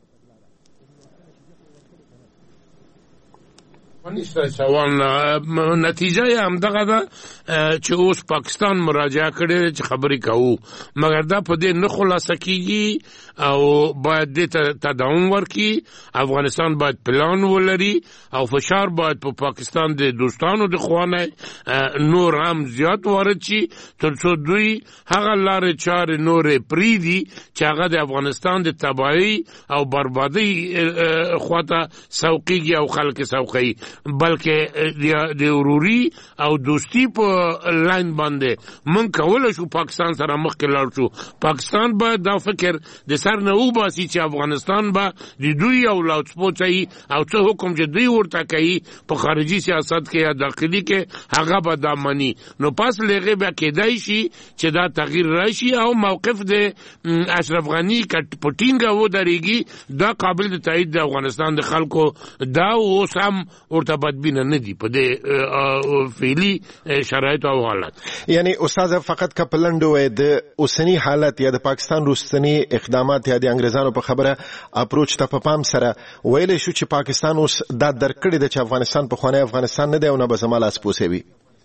E: نشته سوال نتیجه هم دغه ده چې اوس پاکستان مراجعه کړي چې خبرې کوو، مګر دا په دې نه خلاصه کیږي او باید دې تداوم ورکړي. افغانستان باید پلان ولري او فشار باید په پاکستان د دوستانو د خوانه نور هم زیات وارد شي تر څو دوی هغه لارې چارې نورې پریدي چې هغه د افغانستان د تباہي او بربادي خواته سوقيږي او خلک سوقي، بلکې د وروري او دوستی په لاین باندې من کولای شو پاکستان سره مخکې لاړ شو. پاکستان باید دا فکر د سر نه وباسي چې افغانستان به د دوی او لاوت سپوچي او څه حکم چې دوی ورته کوي په خارجي سیاست کې یا داخلي کې هغه به دا مني. نو پس لغه به کېدای شي چې دا تغییر راشي او موقف د اشرف غنی پټینګه و درېږي. دا قابل د تایید د افغانستان د خلکو دا اوس هم ورته بدبینه نه دي په دې فعلی شرایط او حالت.
B: یعنی استاد فقط کپلند وای د اوسنی حالت یا د پاکستان روسنی اقدامات یا د انګريزانو په خبره اپروچ ته په پام سره ویل شو چې پاکستان اوس دا درکړی د چې افغانستان په خونه افغانستان نه دی او نه به زمال اسپوسوي.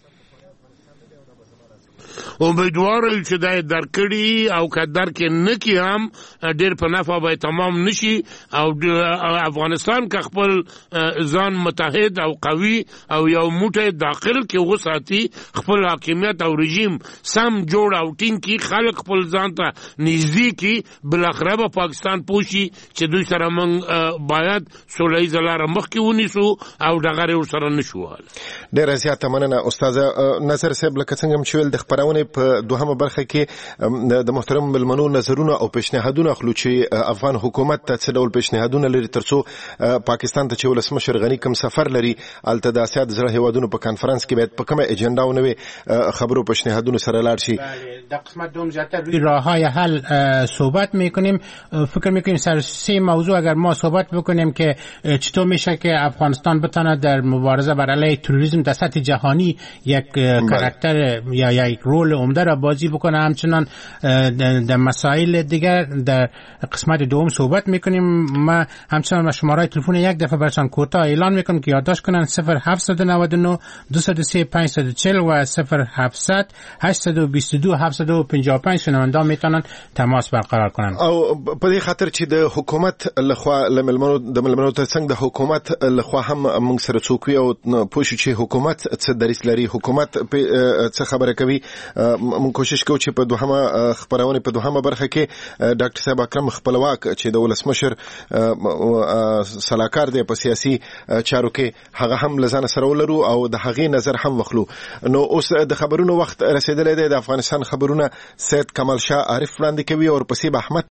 E: امیدوار یم چې دا درکړي او که درکې نه کی هم ډېر په نفع به تمام نشي او افغانستان که خپل ځان متحد او قوي او یو موټی داخل کې وساتي، خپل حاکمیت او رژیم سم جوړ او ټینګ کی، خلک خپل ځان ته نږدې کی، بالاخره به پاکستان پوښي چې دوی سره موږ باید سوله ییزه لاره مخکې ونیسو او ډغرې ورسره نشو.
B: ډېره زیاته مننه استاد نظر صاحب. لکه څنګه چې ویل د خبرونه په دوهمه برخه کې د محترم ملمنو نظرونه او پیشنهادونه خلو چې افغان حکومت ته څه ډول پیشنهادونه لري ترڅو پاکستان ته چې ولسمشر غنی کوم سفر لري الته د اسیا د زړه هیوادونو په کانفرنس کې باید په کومه اجنډا او نوې خبرو پیشنهادونو سره لاړ شي.
D: در قسمت دوم زیاتر روی راههای حل صحبت میکنیم. فکر میکنیم سر 3 موضوع اگر ما صحبت بکنیم که چطور میشه که افغانستان بتونه در مبارزه بر علیه تروریسم در سطح جهانی یک کاراکتر یا یک رول عمده را بازی بکنه، همچنان در مسائل دیگر در قسمت دوم صحبت میکنیم. ما همچنان شماره تلفن یک دفعه برشان کوتاه اعلان میکنم که یادداشت کنن 0799 203 540 و 0700 822 755 شنونده میتونن تماس برقرار کنن.
B: او په دې خاطر چې د حکومت لخوا لملمنو ترڅنګ د حکومت لخوا هم موږ سره څوک او پوښتنه چې حکومت څه دریس لري، حکومت څه خبره کوي. موږ کوشش کوو چې په دوهمه خبرونه په دوهمه برخه کې ډاکټر صاحب اکرم خپلواک چې د ولسمشر صلاحکار دی په سیاسي چارو کې هغه هم لزان سره ولرو او د هغې نظر هم مخلو. نو اوس د خبرونو وخت رسیدلی دی. د افغانستان خبرونه سید کمال شاه عارف وړاندې کوي او پسې به احمد